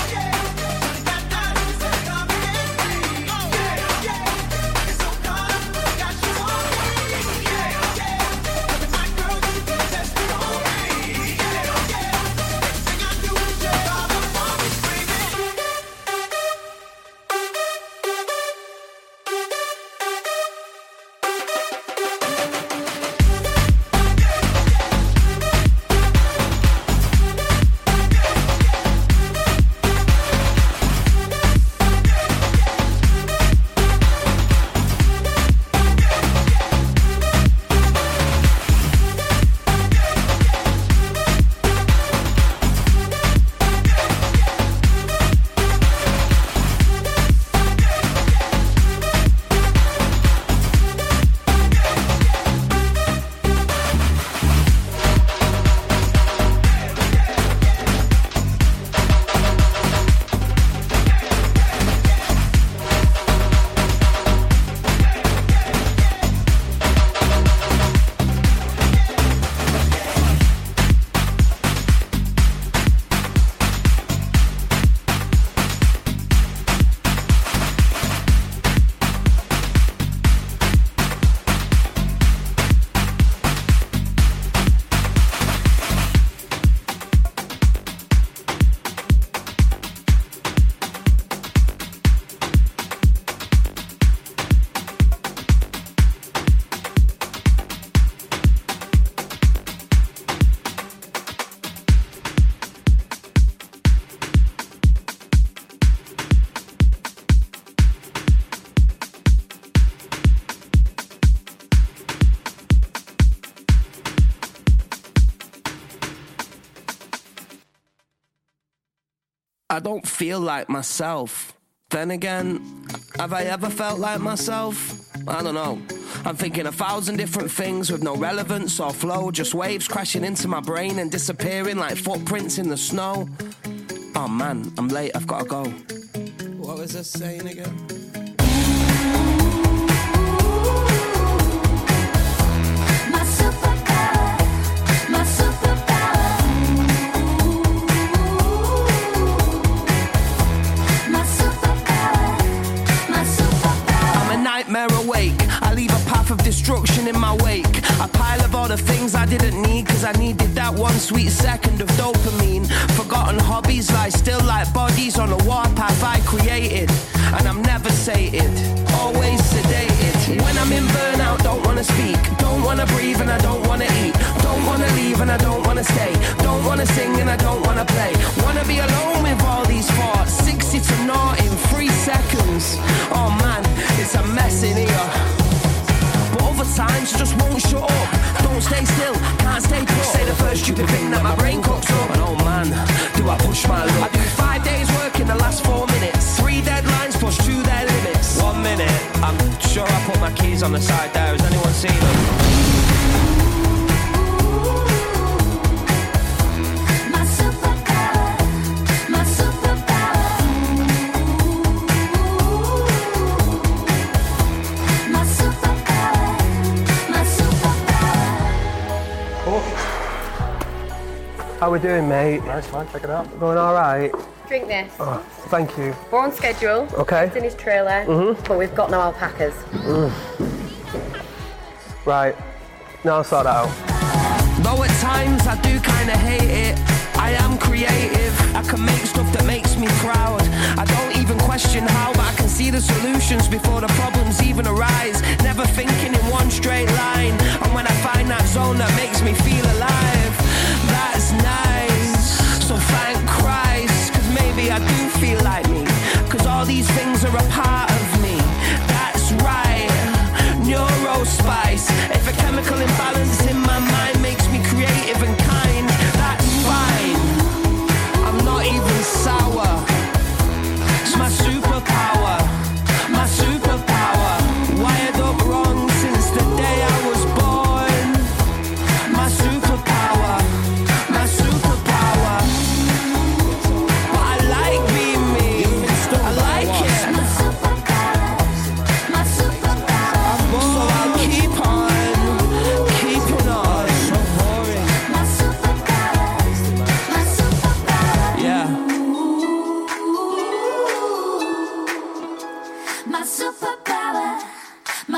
come get me. It's so caught up, got you on me. Loving my girl, you can test it on me. Everything I do is just all I want is screaming. I don't feel like myself. Then again, have I ever felt like myself? I don't know. I'm thinking 1,000 different things with no relevance or flow. Just waves crashing into my brain and disappearing like footprints in the snow. Oh man, I'm late, I've gotta go. What was I saying again? Nightmare awake, I leave a path of destruction in my wake. A pile of all the things I didn't need, cause I needed that one sweet second of dopamine. Forgotten hobbies lie still like bodies on a warpath I created. And I'm never sated, always sedated. When I'm in burnout, don't wanna speak, don't wanna breathe and I don't wanna eat, don't wanna leave and I don't wanna stay, don't wanna sing and I don't wanna play. Wanna be alone with all these thoughts, 60 to 0 in 3 seconds. Oh man, it's a mess in here. But other times you just won't shut up. Don't stay still, can't stay put. Say the first stupid thing that my brain cooks up. And oh man, do I push my luck. I do 5 days work in the last 4 minutes, 3 deadlines plus 2 their limits. 1 minute, I'm sure I put my keys on the side there. Has anyone seen them? How we doing, mate? Nice, fine, check it out. Going all right? Drink this. Oh, thank you. We're on schedule. Okay. It's in his trailer, but we've got no alpacas. Right. Now I'll sort that out. Though at times I do kind of hate it, I am creative. I can make stuff that makes me proud. I don't even question how, but I can see the solutions before the problems even arise. Never thinking in one straight line. And when I find that zone that makes me feel alive, that's nice. So thank Christ, cause maybe I do feel like me, cause all these things are a part of me. That's right, neurospice. If a chemical imbalance in my mind makes me creative and kind, that's fine. I'm not even sour. It's my superpower, my superpower. Wired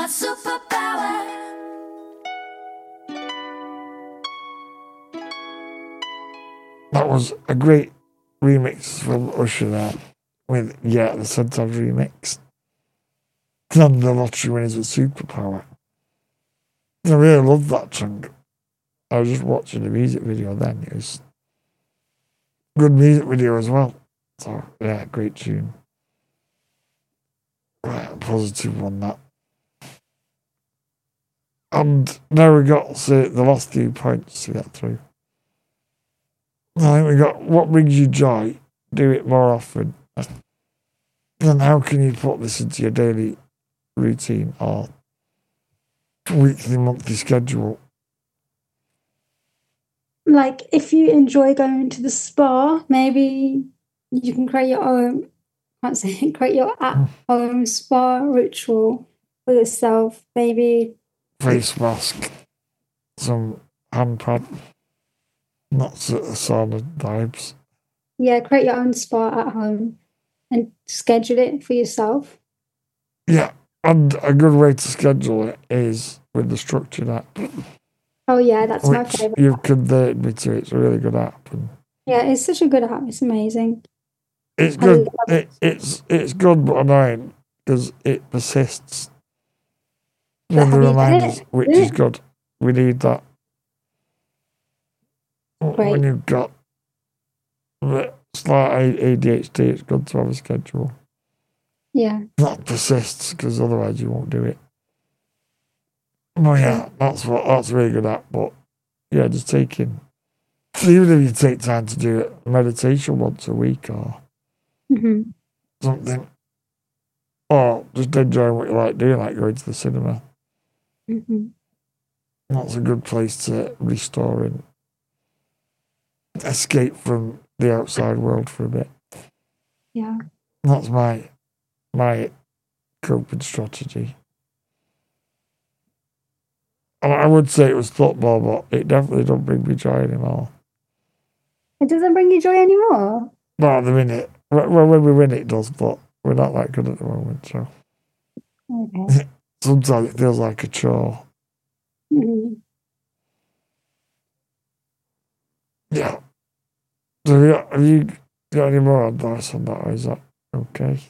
superpower. That was a great remix from Usher there with the Centaurs remix. And the lottery winners with superpower. I really loved that chunk. I was just watching the music video then. It was a good music video as well. So, yeah, great tune. Right, positive on that. And now we got the last few points to get through. I think we got what brings you joy, do it more often. Then how can you put this into your daily routine or weekly, monthly schedule? Like, if you enjoy going to the spa, maybe you can create your own, create your at-home spa ritual for yourself. Maybe face mask, some hand pad, not sauna vibes. Yeah, create your own spa at home and schedule it for yourself. Yeah, and a good way to schedule it is with the Structured app. Oh yeah, that's my favourite. You've converted me to it. It's a really good app. And yeah, it's such a good app. It's amazing. It's good. It's good but annoying because it persists. Never reminders, which is good. We need that. Great. When you've got slight ADHD, it's good to have a schedule. Yeah. That persists because otherwise you won't do it. Oh yeah, that's a really good app. But yeah, just taking, even if you take time to do it, meditation once a week or something, or just enjoying what you like doing, like going to the cinema. That's a good place to restore and escape from the outside world for a bit. Yeah. That's my coping strategy. And I would say it was football, but it definitely don't bring me joy anymore. It doesn't bring you joy anymore? Not at the minute. Well, when we win it does, but we're not that good at the moment, so. Okay. Sometimes it feels like a chore. Yeah. So have you got any more advice on that, or is that okay?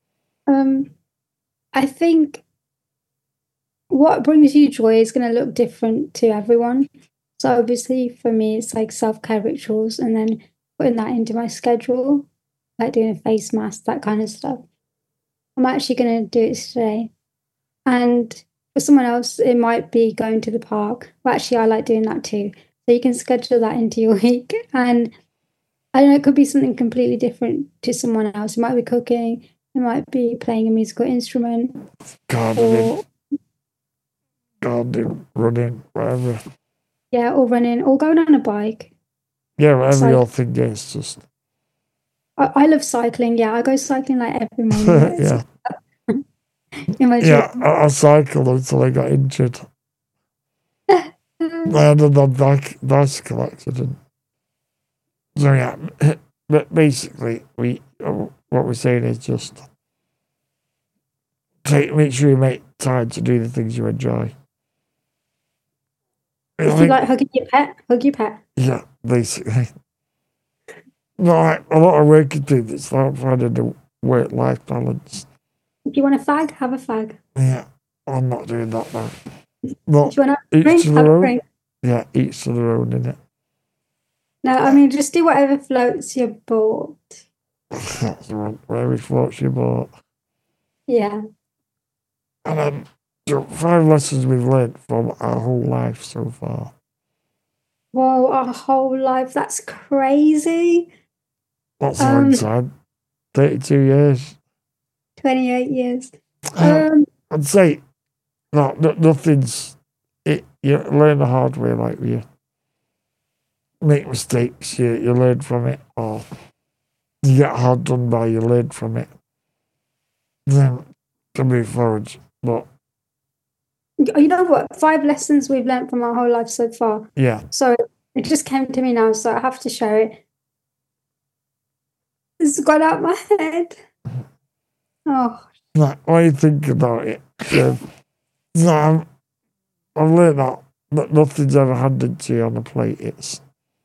I think what brings you joy is going to look different to everyone. So obviously for me, it's like self-care rituals and then putting that into my schedule, like doing a face mask, that kind of stuff. I'm actually going to do it today. And for someone else, it might be going to the park. Well, actually, I like doing that too. So you can schedule that into your week. And I don't know, it could be something completely different to someone else. It might be cooking. It might be playing a musical instrument. Gardening, running, whatever. Yeah, or running, or going on a bike. Yeah, whatever your thing is, just... I love cycling, yeah. I go cycling like every morning. Yeah. Yeah, I cycled until I got injured. I had a bicycle accident. So yeah, but basically, what we're saying is just make sure you make time to do the things you enjoy. If you like hugging your pet, hug your pet. Yeah, basically. No, like a lot of working things, it's like finding the work-life balance. If you want a fag, have a fag. Yeah, I'm not doing that now. But if you want a drink, have a drink. Yeah, each to their own, innit? No, I mean, just do whatever floats your boat. That's the one, whatever floats your boat. Yeah. And then 5 lessons we've learned from our whole life so far. Whoa, our whole life, that's crazy. That's a long time. 32 years. 28 years. I'd say nothing's... You learn the hard way, like you make mistakes, you learn from it, or you get hard done by, you learn from it. Then to move forward. But you know what? 5 lessons we've learned from our whole life so far. Yeah. So it just came to me now, so I have to share it. It's got out my head. Oh. Like, when you think about it, No, I've learned that nothing's ever handed to you on a plate. It's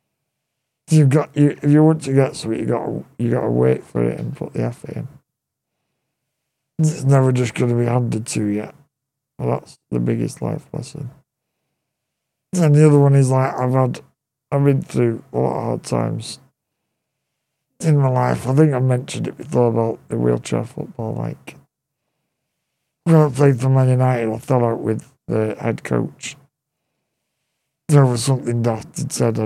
if you want to get something, you got to wait for it and put the effort in. It's never just going to be handed to you. Well, that's the biggest life lesson. And the other one is like I've been through a lot of hard times in my life. I think I mentioned it before about the wheelchair football. Like when I played for Man United, I fell out with the head coach. There was something Daft had said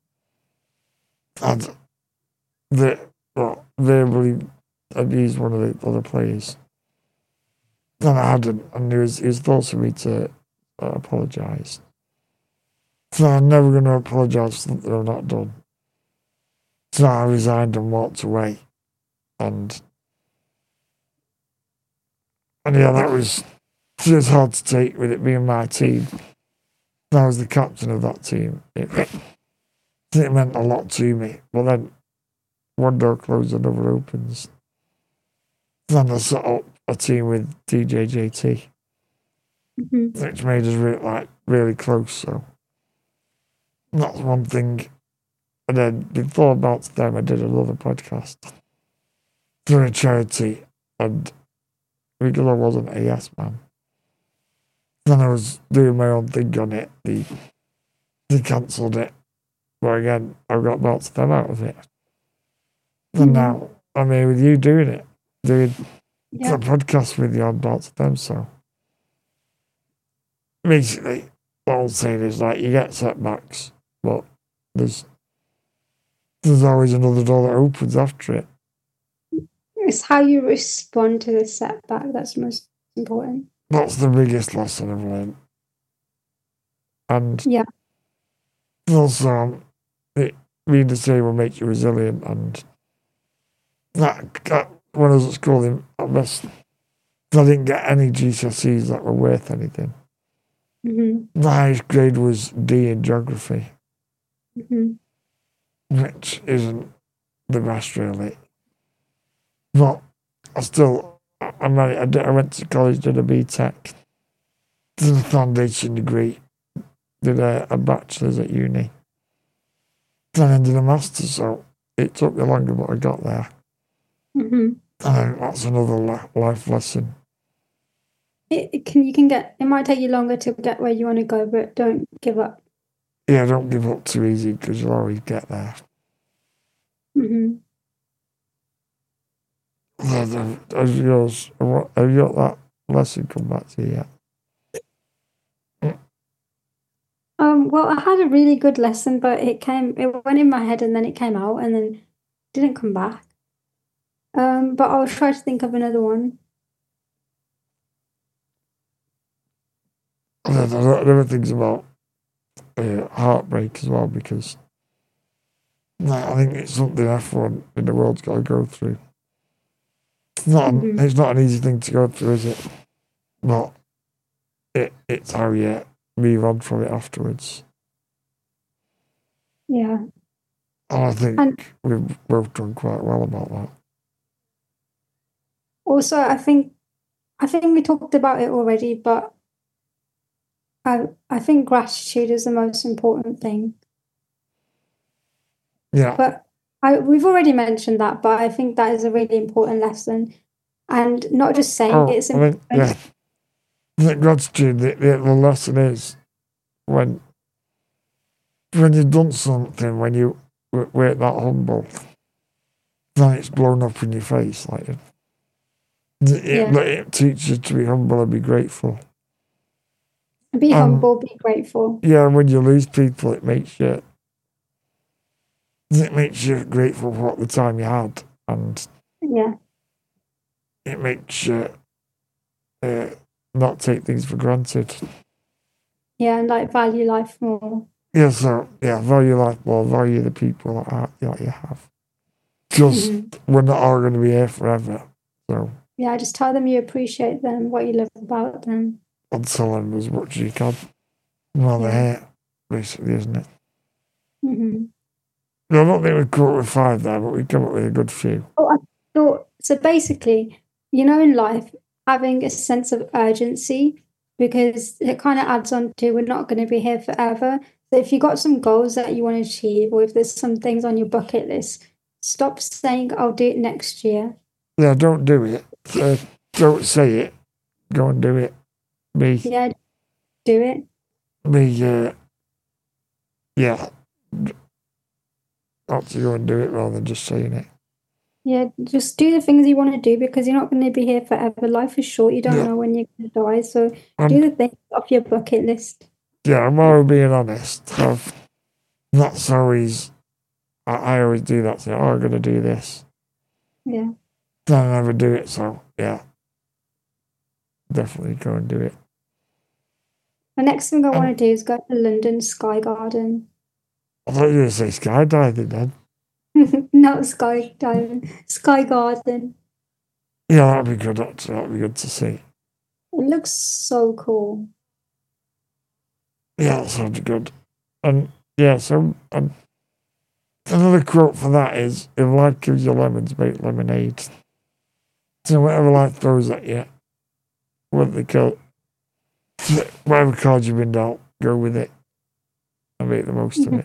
I'd verbally abused one of the other players. And I hadn't, and he was forcing me to apologise. So I'm never going to apologise for something I've not done. So I resigned and walked away. And yeah, that was hard to take with it being my team. I was the captain of that team. It meant a lot to me. But then one door closed, another opens. Then I set up a team with DJ JT, which made us really close. So that's one thing. And then before about them, I did another podcast for a charity, and because I wasn't a yes man, then I was doing my own thing on it. They cancelled it, but again, I got about them out of it. And now I'm here with you doing it, doing a podcast with you on about them. So basically, what I'm saying is like you get setbacks, but there's always another door that opens after it. It's how you respond to the setback that's most important. That's the biggest lesson I've learned. And also, being disabled makes you resilient. And that when I was at school, I didn't get any GCSEs that were worth anything. The highest grade was D in geography, which isn't the best really. But I went to college, did a BTEC, did a foundation degree, did a bachelor's at uni, then I did a master's, so it took me longer, but I got there. And that's another life lesson. It might take you longer to get where you want to go, but don't give up. Yeah, don't give up too easy because you'll always get there. Have you got that lesson come back to you yet? Well, I had a really good lesson, but it went in my head and then it came out and then didn't come back. But I'll try to think of another one. There are things about heartbreak as well, because I think it's something everyone in the world's got to go through. It's not an easy thing to go through, is it? But it's how you move on from it afterwards. Yeah. And I think we've both done quite well about that. Also, I think we talked about it already, but I think gratitude is the most important thing. Yeah. But we've already mentioned that, but I think that is a really important lesson. And not just saying it's important. The gratitude, the lesson is when you've done something, when you work that humble, then it's blown up in your face. Like it teaches you to be humble and be grateful. Be humble, be grateful. Yeah, when you lose people, it makes you grateful for what the time you had, and it makes you not take things for granted. Yeah, and like value life more. Yeah, so value life more, value the people that you have. Because we're not all going to be here forever. So just tell them you appreciate them, what you love about them. And tell them as much as you can. Well, they're here, basically, isn't it? I don't think we've come up with 5 there, but we've come up with a good few. So basically, in life, having a sense of urgency because it kind of adds on to we're not going to be here forever. So if you've got some goals that you want to achieve, or if there's some things on your bucket list, stop saying, I'll do it next year. Yeah, don't do it. Don't say it. Go and do it. Yeah, do it. Yeah. Actually go and do it rather than just saying it. Yeah, just do the things you want to do because you're not going to be here forever. Life is short. You don't know when you're going to die. So do the things off your bucket list. Yeah, I'm always being honest. That's always, I always do that. Say, I'm going to do this. Yeah. Then I never do it. So, yeah. Definitely go and do it. The next thing I want to do is go to London Sky Garden. I thought you were going to say skydiving then. Not skydiving, Sky Garden. Yeah, that'd be good actually. That'd be good to see. It looks so cool. Yeah, that sounds good. And yeah, so another quote for that is, if life gives you lemons, make lemonade. So whatever life throws at you, whatever card you've been dealt, go with it and make the most of it.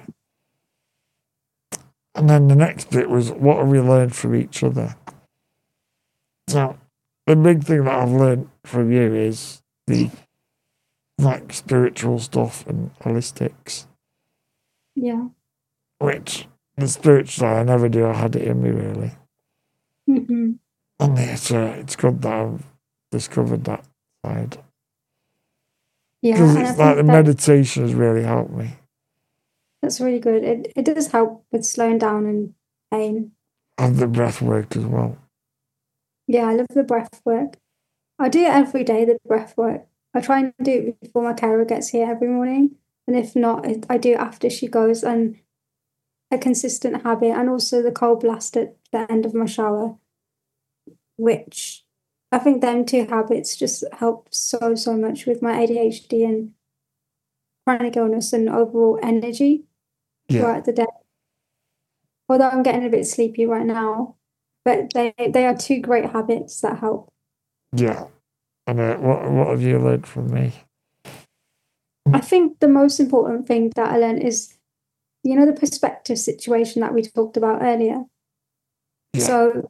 And then the next bit was, what have we learned from each other? So the big thing that I've learned from you is the spiritual stuff and holistics. Yeah. Which the spiritual side I never do. I had it in me really. Mm-hmm. And it's good that I've discovered that side. Yeah, because it's like the meditation has really helped me. That's really good. It does help with slowing down and pain. And the breath work as well. Yeah, I love the breath work. I do it every day, the breath work. I try and do it before my carer gets here every morning. And if not, I do it after she goes, and a consistent habit. And also the cold blast at the end of my shower, which I think them two habits just help so much with my ADHD and chronic illness and overall energy throughout the day. Although I'm getting a bit sleepy right now, but they are two great habits that help. Yeah. And what have you learned from me? I think the most important thing that I learned is, the perspective situation that we talked about earlier. Yeah. So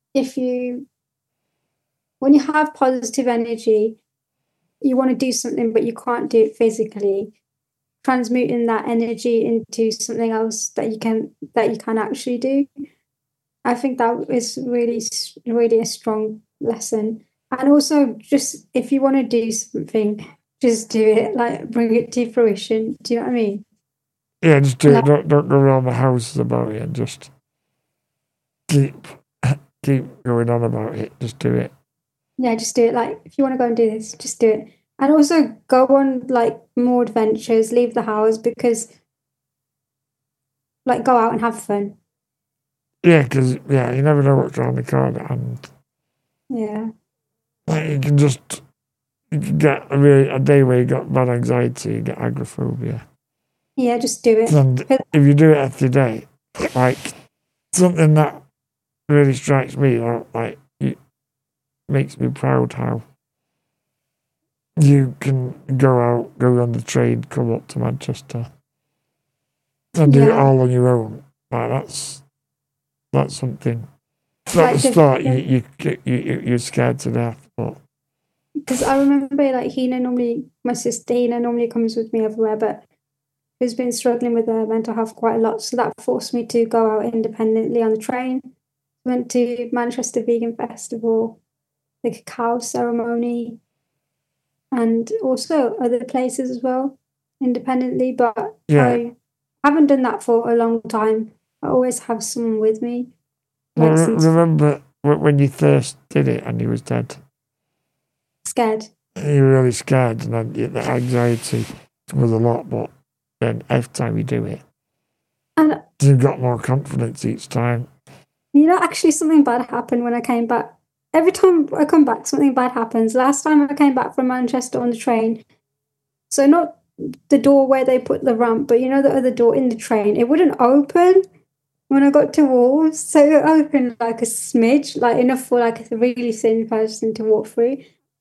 when you have positive energy, you want to do something, but you can't do it physically, transmuting that energy into something else that you can actually do. I think that is really, really a strong lesson. And also, just if you want to do something, just do it. Like, bring it to fruition. Do you know what I mean? Yeah, just do it. Don't go around the house about it. And just keep going on about it. Just do it. Yeah, just do it. Like, if you want to go and do this, just do it. And also go on more adventures. Leave the house because, go out and have fun. Yeah, because you never know what's around the corner, and yeah. You can get a day where you got bad anxiety, you get agoraphobia. Yeah, just do it. And if you do it every day, something that really strikes me, or it makes me proud how you can go on the train, come up to Manchester, and do it all on your own. That's something. At the start, you're scared to death, but because I remember my sister Hina normally comes with me everywhere, but who's been struggling with her mental health quite a lot, so that forced me to go out independently on the train. Went to Manchester Vegan Festival, the cacao ceremony, and also other places as well, independently. But I haven't done that for a long time. I always have someone with me. Remember when you first did it and you was dead? Scared. You were really scared, and then the anxiety was a lot, but then every time you do it, and you got more confidence each time. Actually something bad happened when I came back. Every time I come back, something bad happens. Last time I came back from Manchester on the train, so not the door where they put the ramp, but the other door in the train, it wouldn't open when I got to walls. So it opened like a smidge, enough for a really thin person to walk through.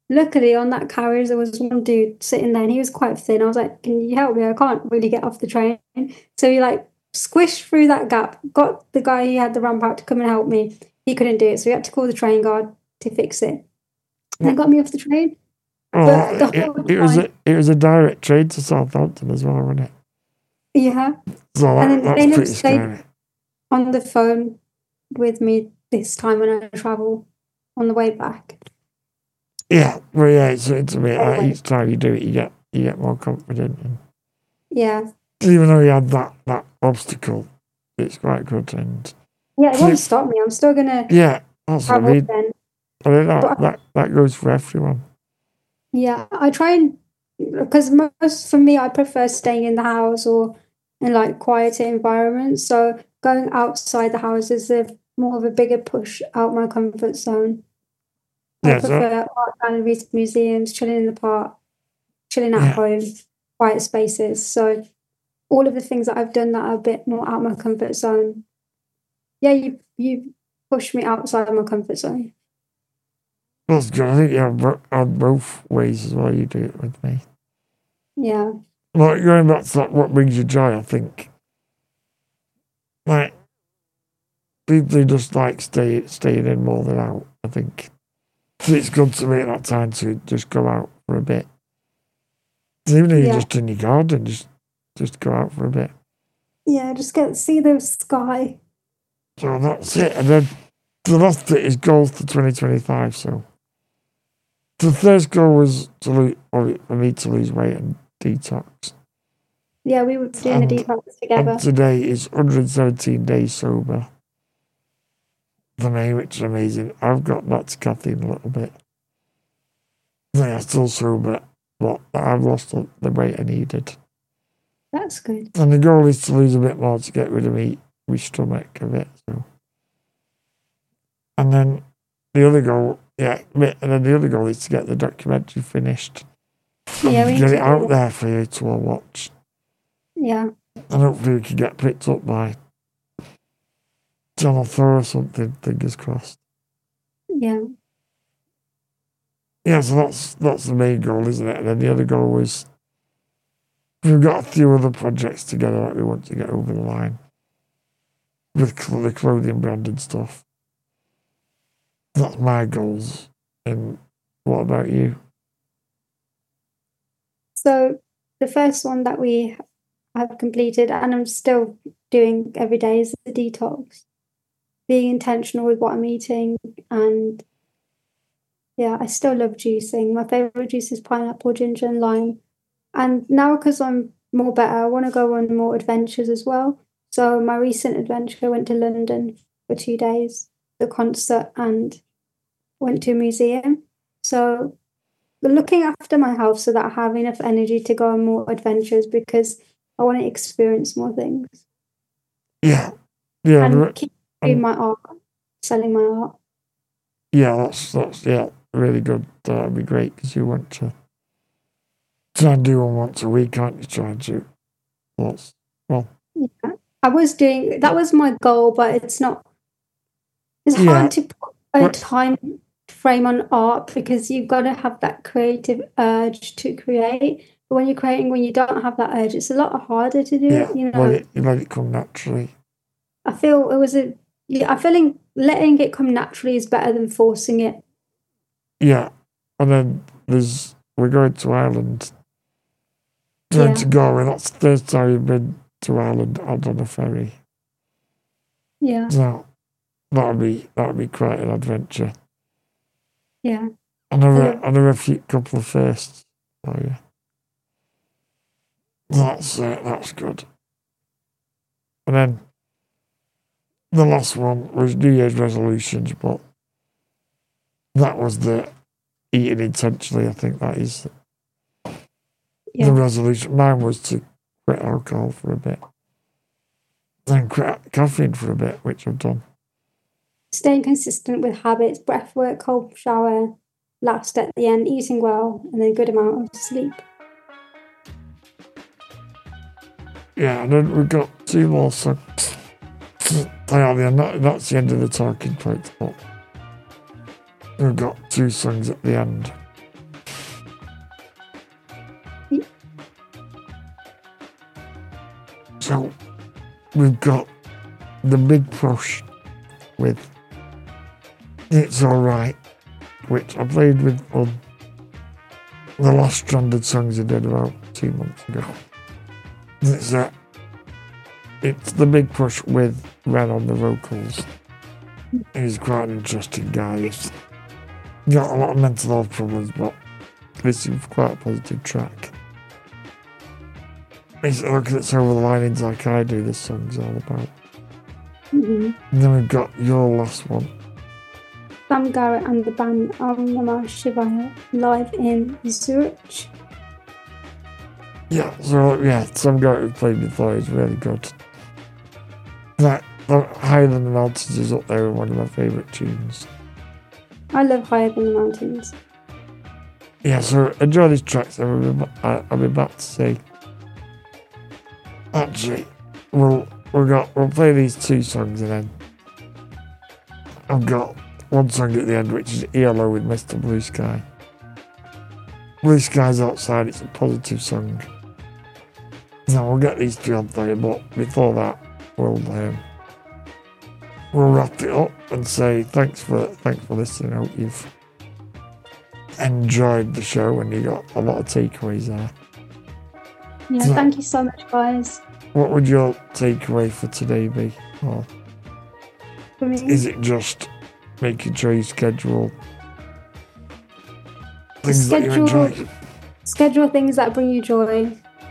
luckily on that carriage there was one dude sitting there and he was quite thin. I was like, can you help me? I can't really get off the train. So he like squished through that gap, got the guy who had the ramp out to come and help me. He couldn't do it, so we had to call the train guard to fix it. And they got me off the train. Oh, it was a direct train to Southampton as well, wasn't it? Yeah. So and that's then pretty scary. On the phone with me this time when I travel on the way back. Yeah, well, yeah, it's to me, like, each time you do it, you get more confident. And yeah. Even though you had that obstacle, it's quite good. And yeah, it won't stop me. I'm still gonna. Yeah, that's what I mean. Then. I think that goes for everyone. Yeah, I try and because most for me, I prefer staying in the house or in like quieter environments. So going outside the house is more of a bigger push out my comfort zone. I prefer art galleries, museums, chilling in the park, chilling at home, quiet spaces. So all of the things that I've done that are a bit more out of my comfort zone. Yeah, you push me outside of my comfort zone. That's good. I think you have both ways as well. You do it with me. Yeah. Like going back to what brings you joy, I think. Like people who just like staying in more than out. I think it's good to make that time to just go out for a bit. Even if you're just in your garden, just go out for a bit. Yeah, just see the sky. So that's it. And then the last bit is goals for 2025. So the first goal was for me to lose weight and detox. Yeah, we were doing the detox together. And today is 117 days sober for me, which is amazing. I've got back to caffeine a little bit. I'm still sober, but I've lost the weight I needed. That's good. And the goal is to lose a bit more to get rid of my stomach a bit. So. And then the other goal, is to get the documentary finished. Yeah, we get it out there for you to all watch. Yeah. And hopefully we can get picked up by Channel 4 or something, fingers crossed. Yeah. Yeah, so that's the main goal, isn't it? And then the other goal was we've got a few other projects together that we want to get over the line with the clothing brand and stuff. That's my goals. And what about you? So the first one that we have completed, and I'm still doing every day, is the detox. Being intentional with what I'm eating, and yeah, I still love juicing. My favourite juice is pineapple, ginger and lime. And now because I'm more better, I want to go on more adventures as well. So my recent adventure, I went to London for 2 days, the concert, and went to a museum. So looking after my health so that I have enough energy to go on more adventures because I want to experience more things. Yeah. Yeah. And keep doing my art, selling my art. Yeah, that's really good. That'd be great because you want to try and do one once a week, aren't you? Try and do lots. Well, yeah, I was doing that was my goal, but it's not. It's hard to put a time frame on art because you've got to have that creative urge to create. But when you're creating, when you don't have that urge, it's a lot harder to do it. You know, you let it come naturally. I feel letting it come naturally is better than forcing it. Yeah, and then we're going to Ireland. Going to go, and that's the first time you've been to Ireland and on a ferry. Yeah. So that'll be quite an adventure. Yeah. Another couple of firsts. Oh yeah. That's good. And then the last one was New Year's resolutions, but that was the eating intentionally. I think that is the resolution. Mine was to quit alcohol for a bit, then quit caffeine for a bit, which I've done. Staying consistent with habits, breath work, cold shower, last at the end, eating well, and then a good amount of sleep. Yeah, and then we've got 2 more songs. That's the end of the talking points, but we've got 2 songs at the end. So we've got The Big Push with It's Alright, which I played with on the last Stranded songs I did about 2 months ago. It's The Big Push with Ren on the vocals. He's quite an interesting guy. He's got a lot of mental health problems, but this is quite a positive track. He's looking at some of the linings like I do, this song's all about. And then we've got Your Last One. Sam Garrett and the band Om Namah Shivaya live in Zurich. Yeah, Sam Garrett who played before is really good. Higher Than the Mountains is up there with one of my favourite tunes. I love Higher Than the Mountains. Yeah, so enjoy these tracks. I'll be back to say. Actually, we'll play these 2 songs and then I've got one song at the end which is ELO with Mr. Blue Sky. Blue Sky's Outside, it's a positive song. Now we'll get these 3 on there, but before that we'll wrap it up and say thanks for listening. I hope you've enjoyed the show and you got a lot of takeaways there. Yeah, so, thank you so much, guys. What would your takeaway for today be? Or for me? Is it just making sure you schedule things that you enjoy? Schedule things that bring you joy.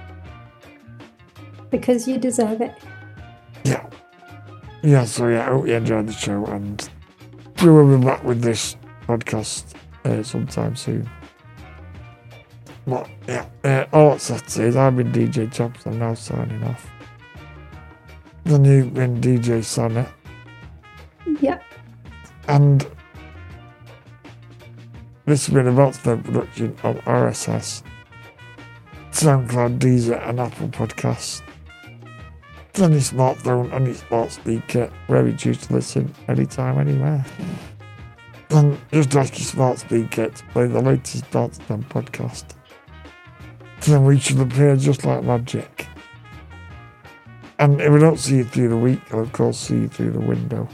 Because you deserve it. Yeah. Yeah, so I hope you enjoyed the show and we will be back with this podcast sometime soon. But all that's said to say is I've been DJ Chops, I'm now signing off. Then you've been DJ Sonnet. Yeah. And this has been a About-to-Them production of RSS, SoundCloud, Deezer and Apple Podcasts. It's on your smartphone, on your smart speaker, wherever you choose to listen, anytime, anywhere. And just ask your smart speaker to play the latest About-to-Them podcast. Then we should appear just like magic. And if we don't see you through the week, I'll of course see you through the window.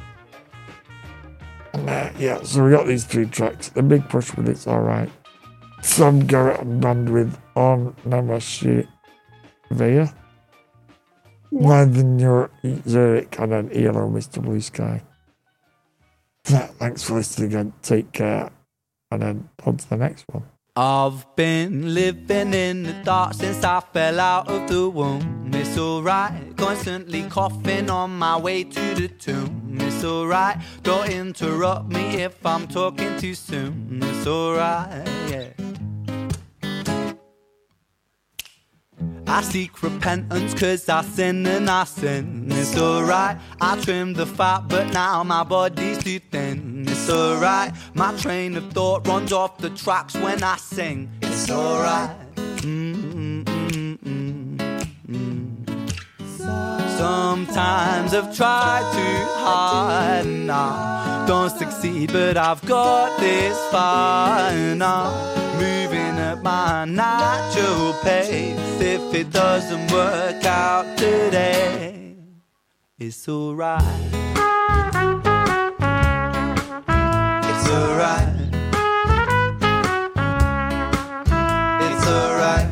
And so we got these 3 tracks. The Big Push with It's Alright. Sam Garrett and band with Om Namah Shivaya. Live in Zurich and then ELO Mr. Blue Sky. Thanks for listening again. Take care. And then on to the next one. I've been living in the dark since I fell out of the womb. It's alright, constantly coughing on my way to the tomb. It's alright, don't interrupt me if I'm talking too soon. It's alright, yeah. I seek repentance cause I sin and I sin. It's alright, I trimmed the fat but now my body's too thin. It's alright, my train of thought runs off the tracks when I sing. It's alright. Sometimes I've tried too hard and I don't succeed, but I've got this far and I'm moving at my natural pace. If it doesn't work out today, it's alright. It's alright. It's alright.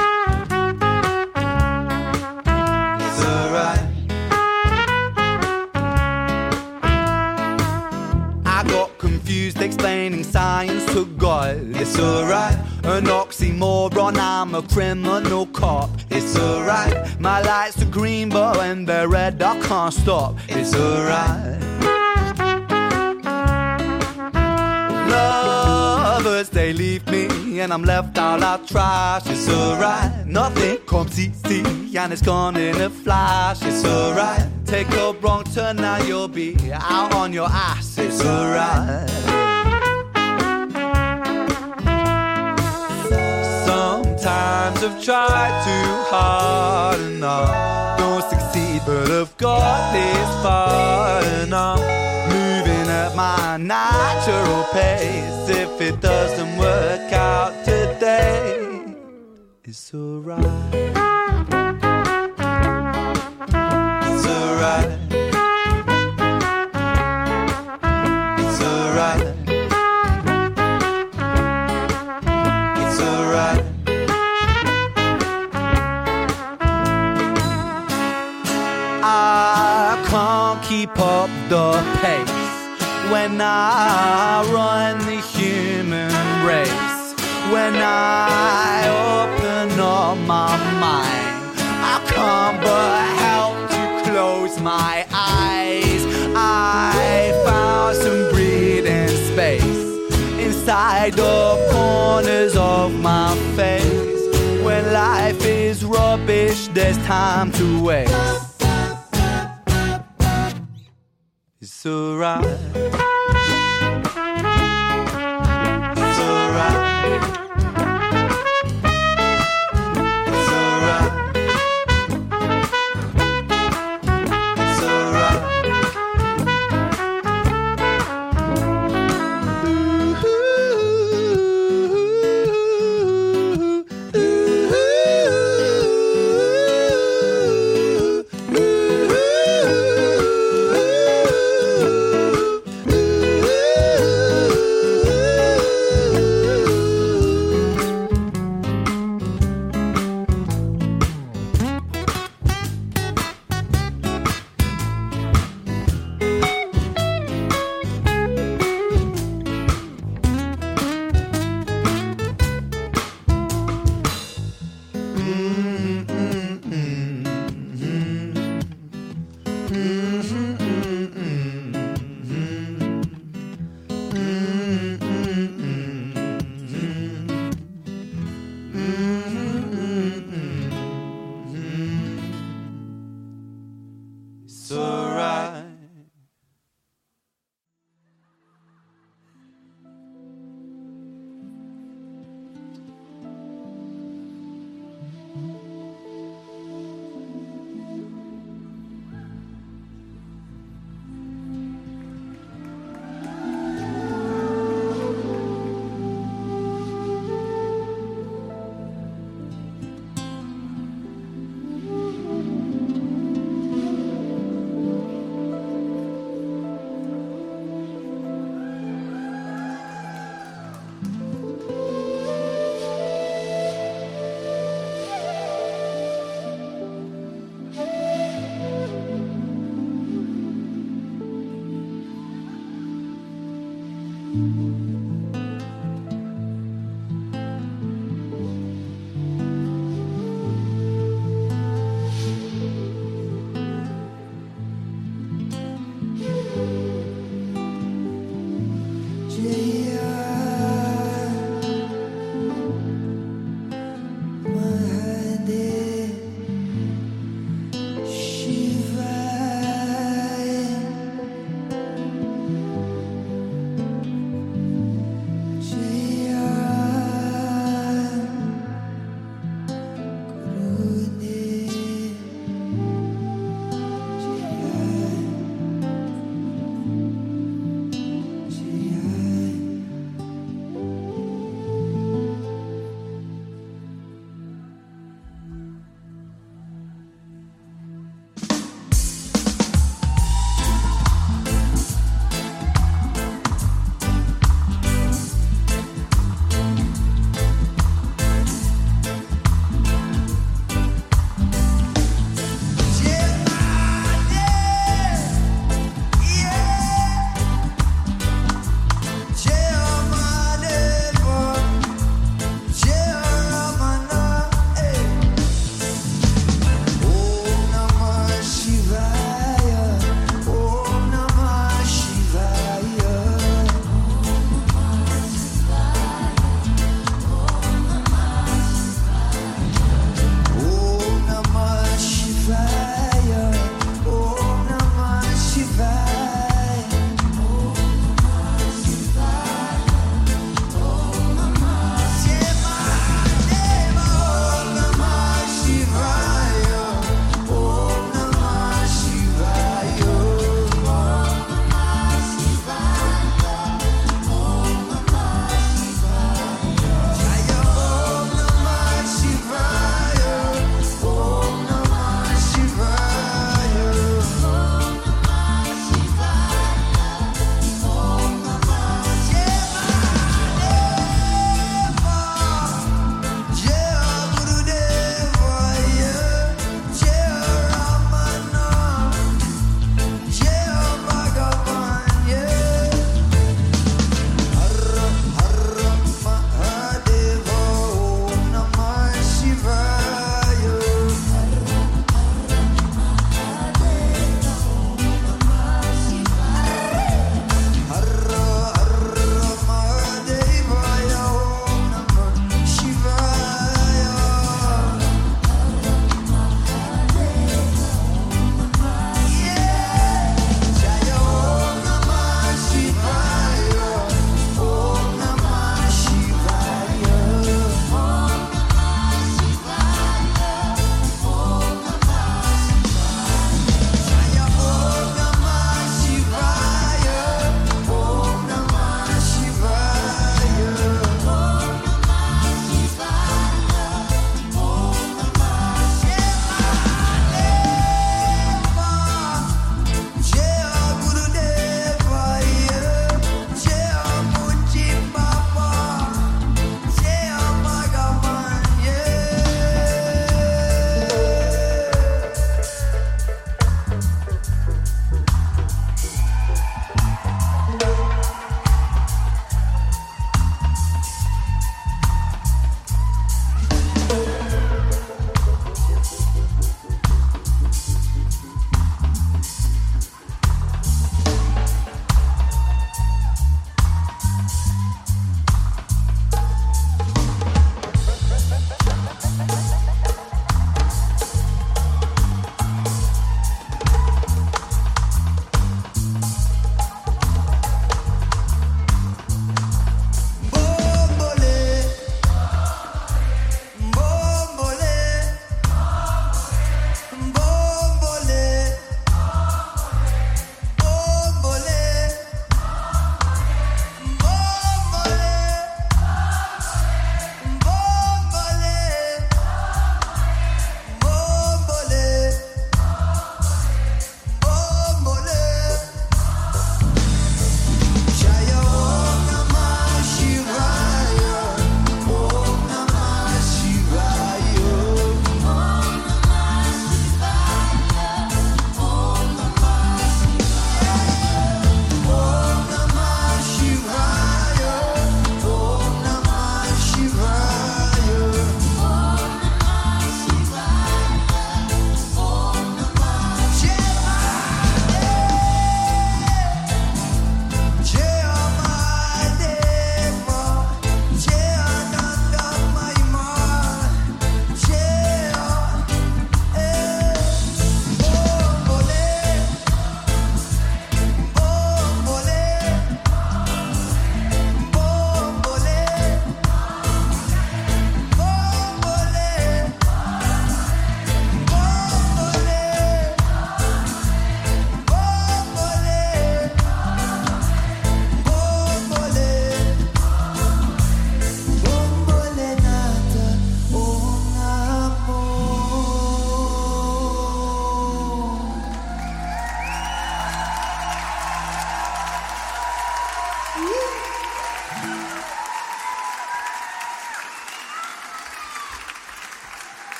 It's alright. I got confused explaining science to God. It's alright. An oxymoron, I'm a criminal cop. It's alright. My lights are green, but when they're red, I can't stop. It's alright. Lovers, they leave me, and I'm left out like trash. It's alright. Nothing comes easy, and it's gone in a flash. It's alright. Take a wrong turn, now you'll be out on your ass. It's alright. Sometimes I've tried too hard and I don't succeed, but I've got this far and I'm moving at my natural pace. If it doesn't work out today, it's alright. alright. It's alright. It's alright. I can't keep up the pace when I run the human race. When I open up my mind, I can't but help to close my eyes. I found some breathing space inside the corners of my face. When life is rubbish, there's time to waste. It's alright. It's alright. It's alright. It's alright. It's alright.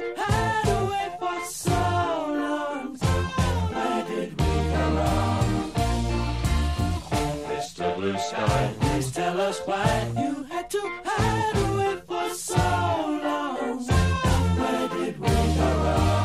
to hide away for so long. Where did we go wrong? Mr. Blue Sky, please tell us why you had to hide away for so long. Where did we go wrong?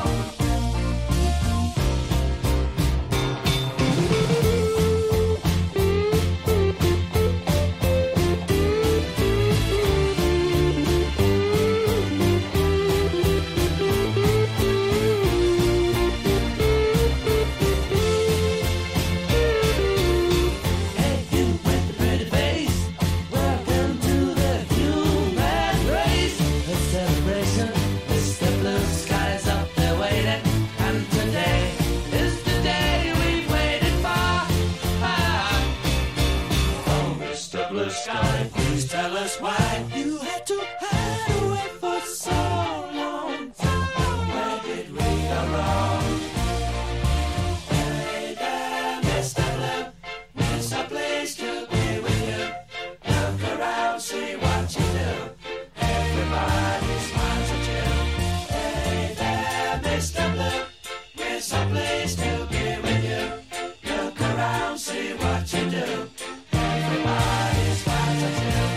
Please tell us why you had to hide away for so long. Where did we go wrong? Hey there, Mr. Blue, there's a place to be with you. Look around, see what you do. Everybody smiles at you. Hey there, Mr. Blue, there's a place to be with you. Look around, see what you do. Everybody smiles at you.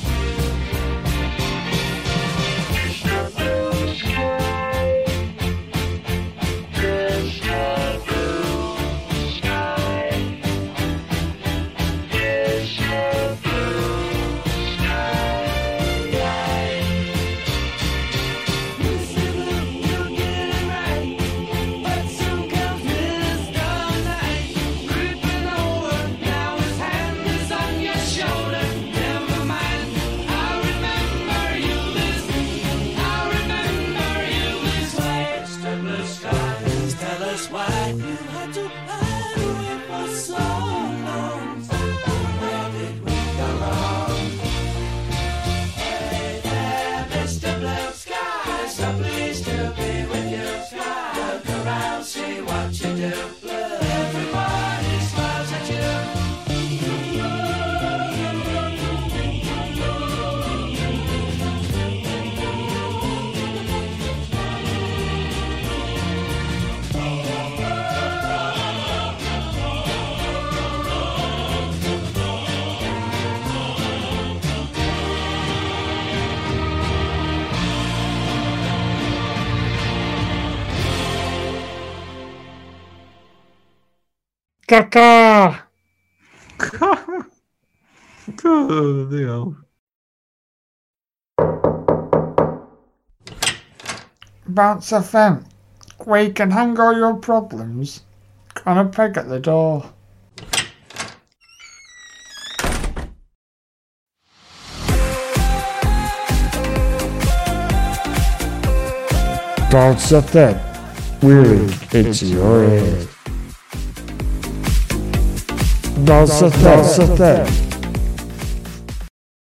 Caca! Oh, Deus. Bounce FM, where you can hang all your problems on a peg at the door. Bounce FM, really into your ears. Bounce FM.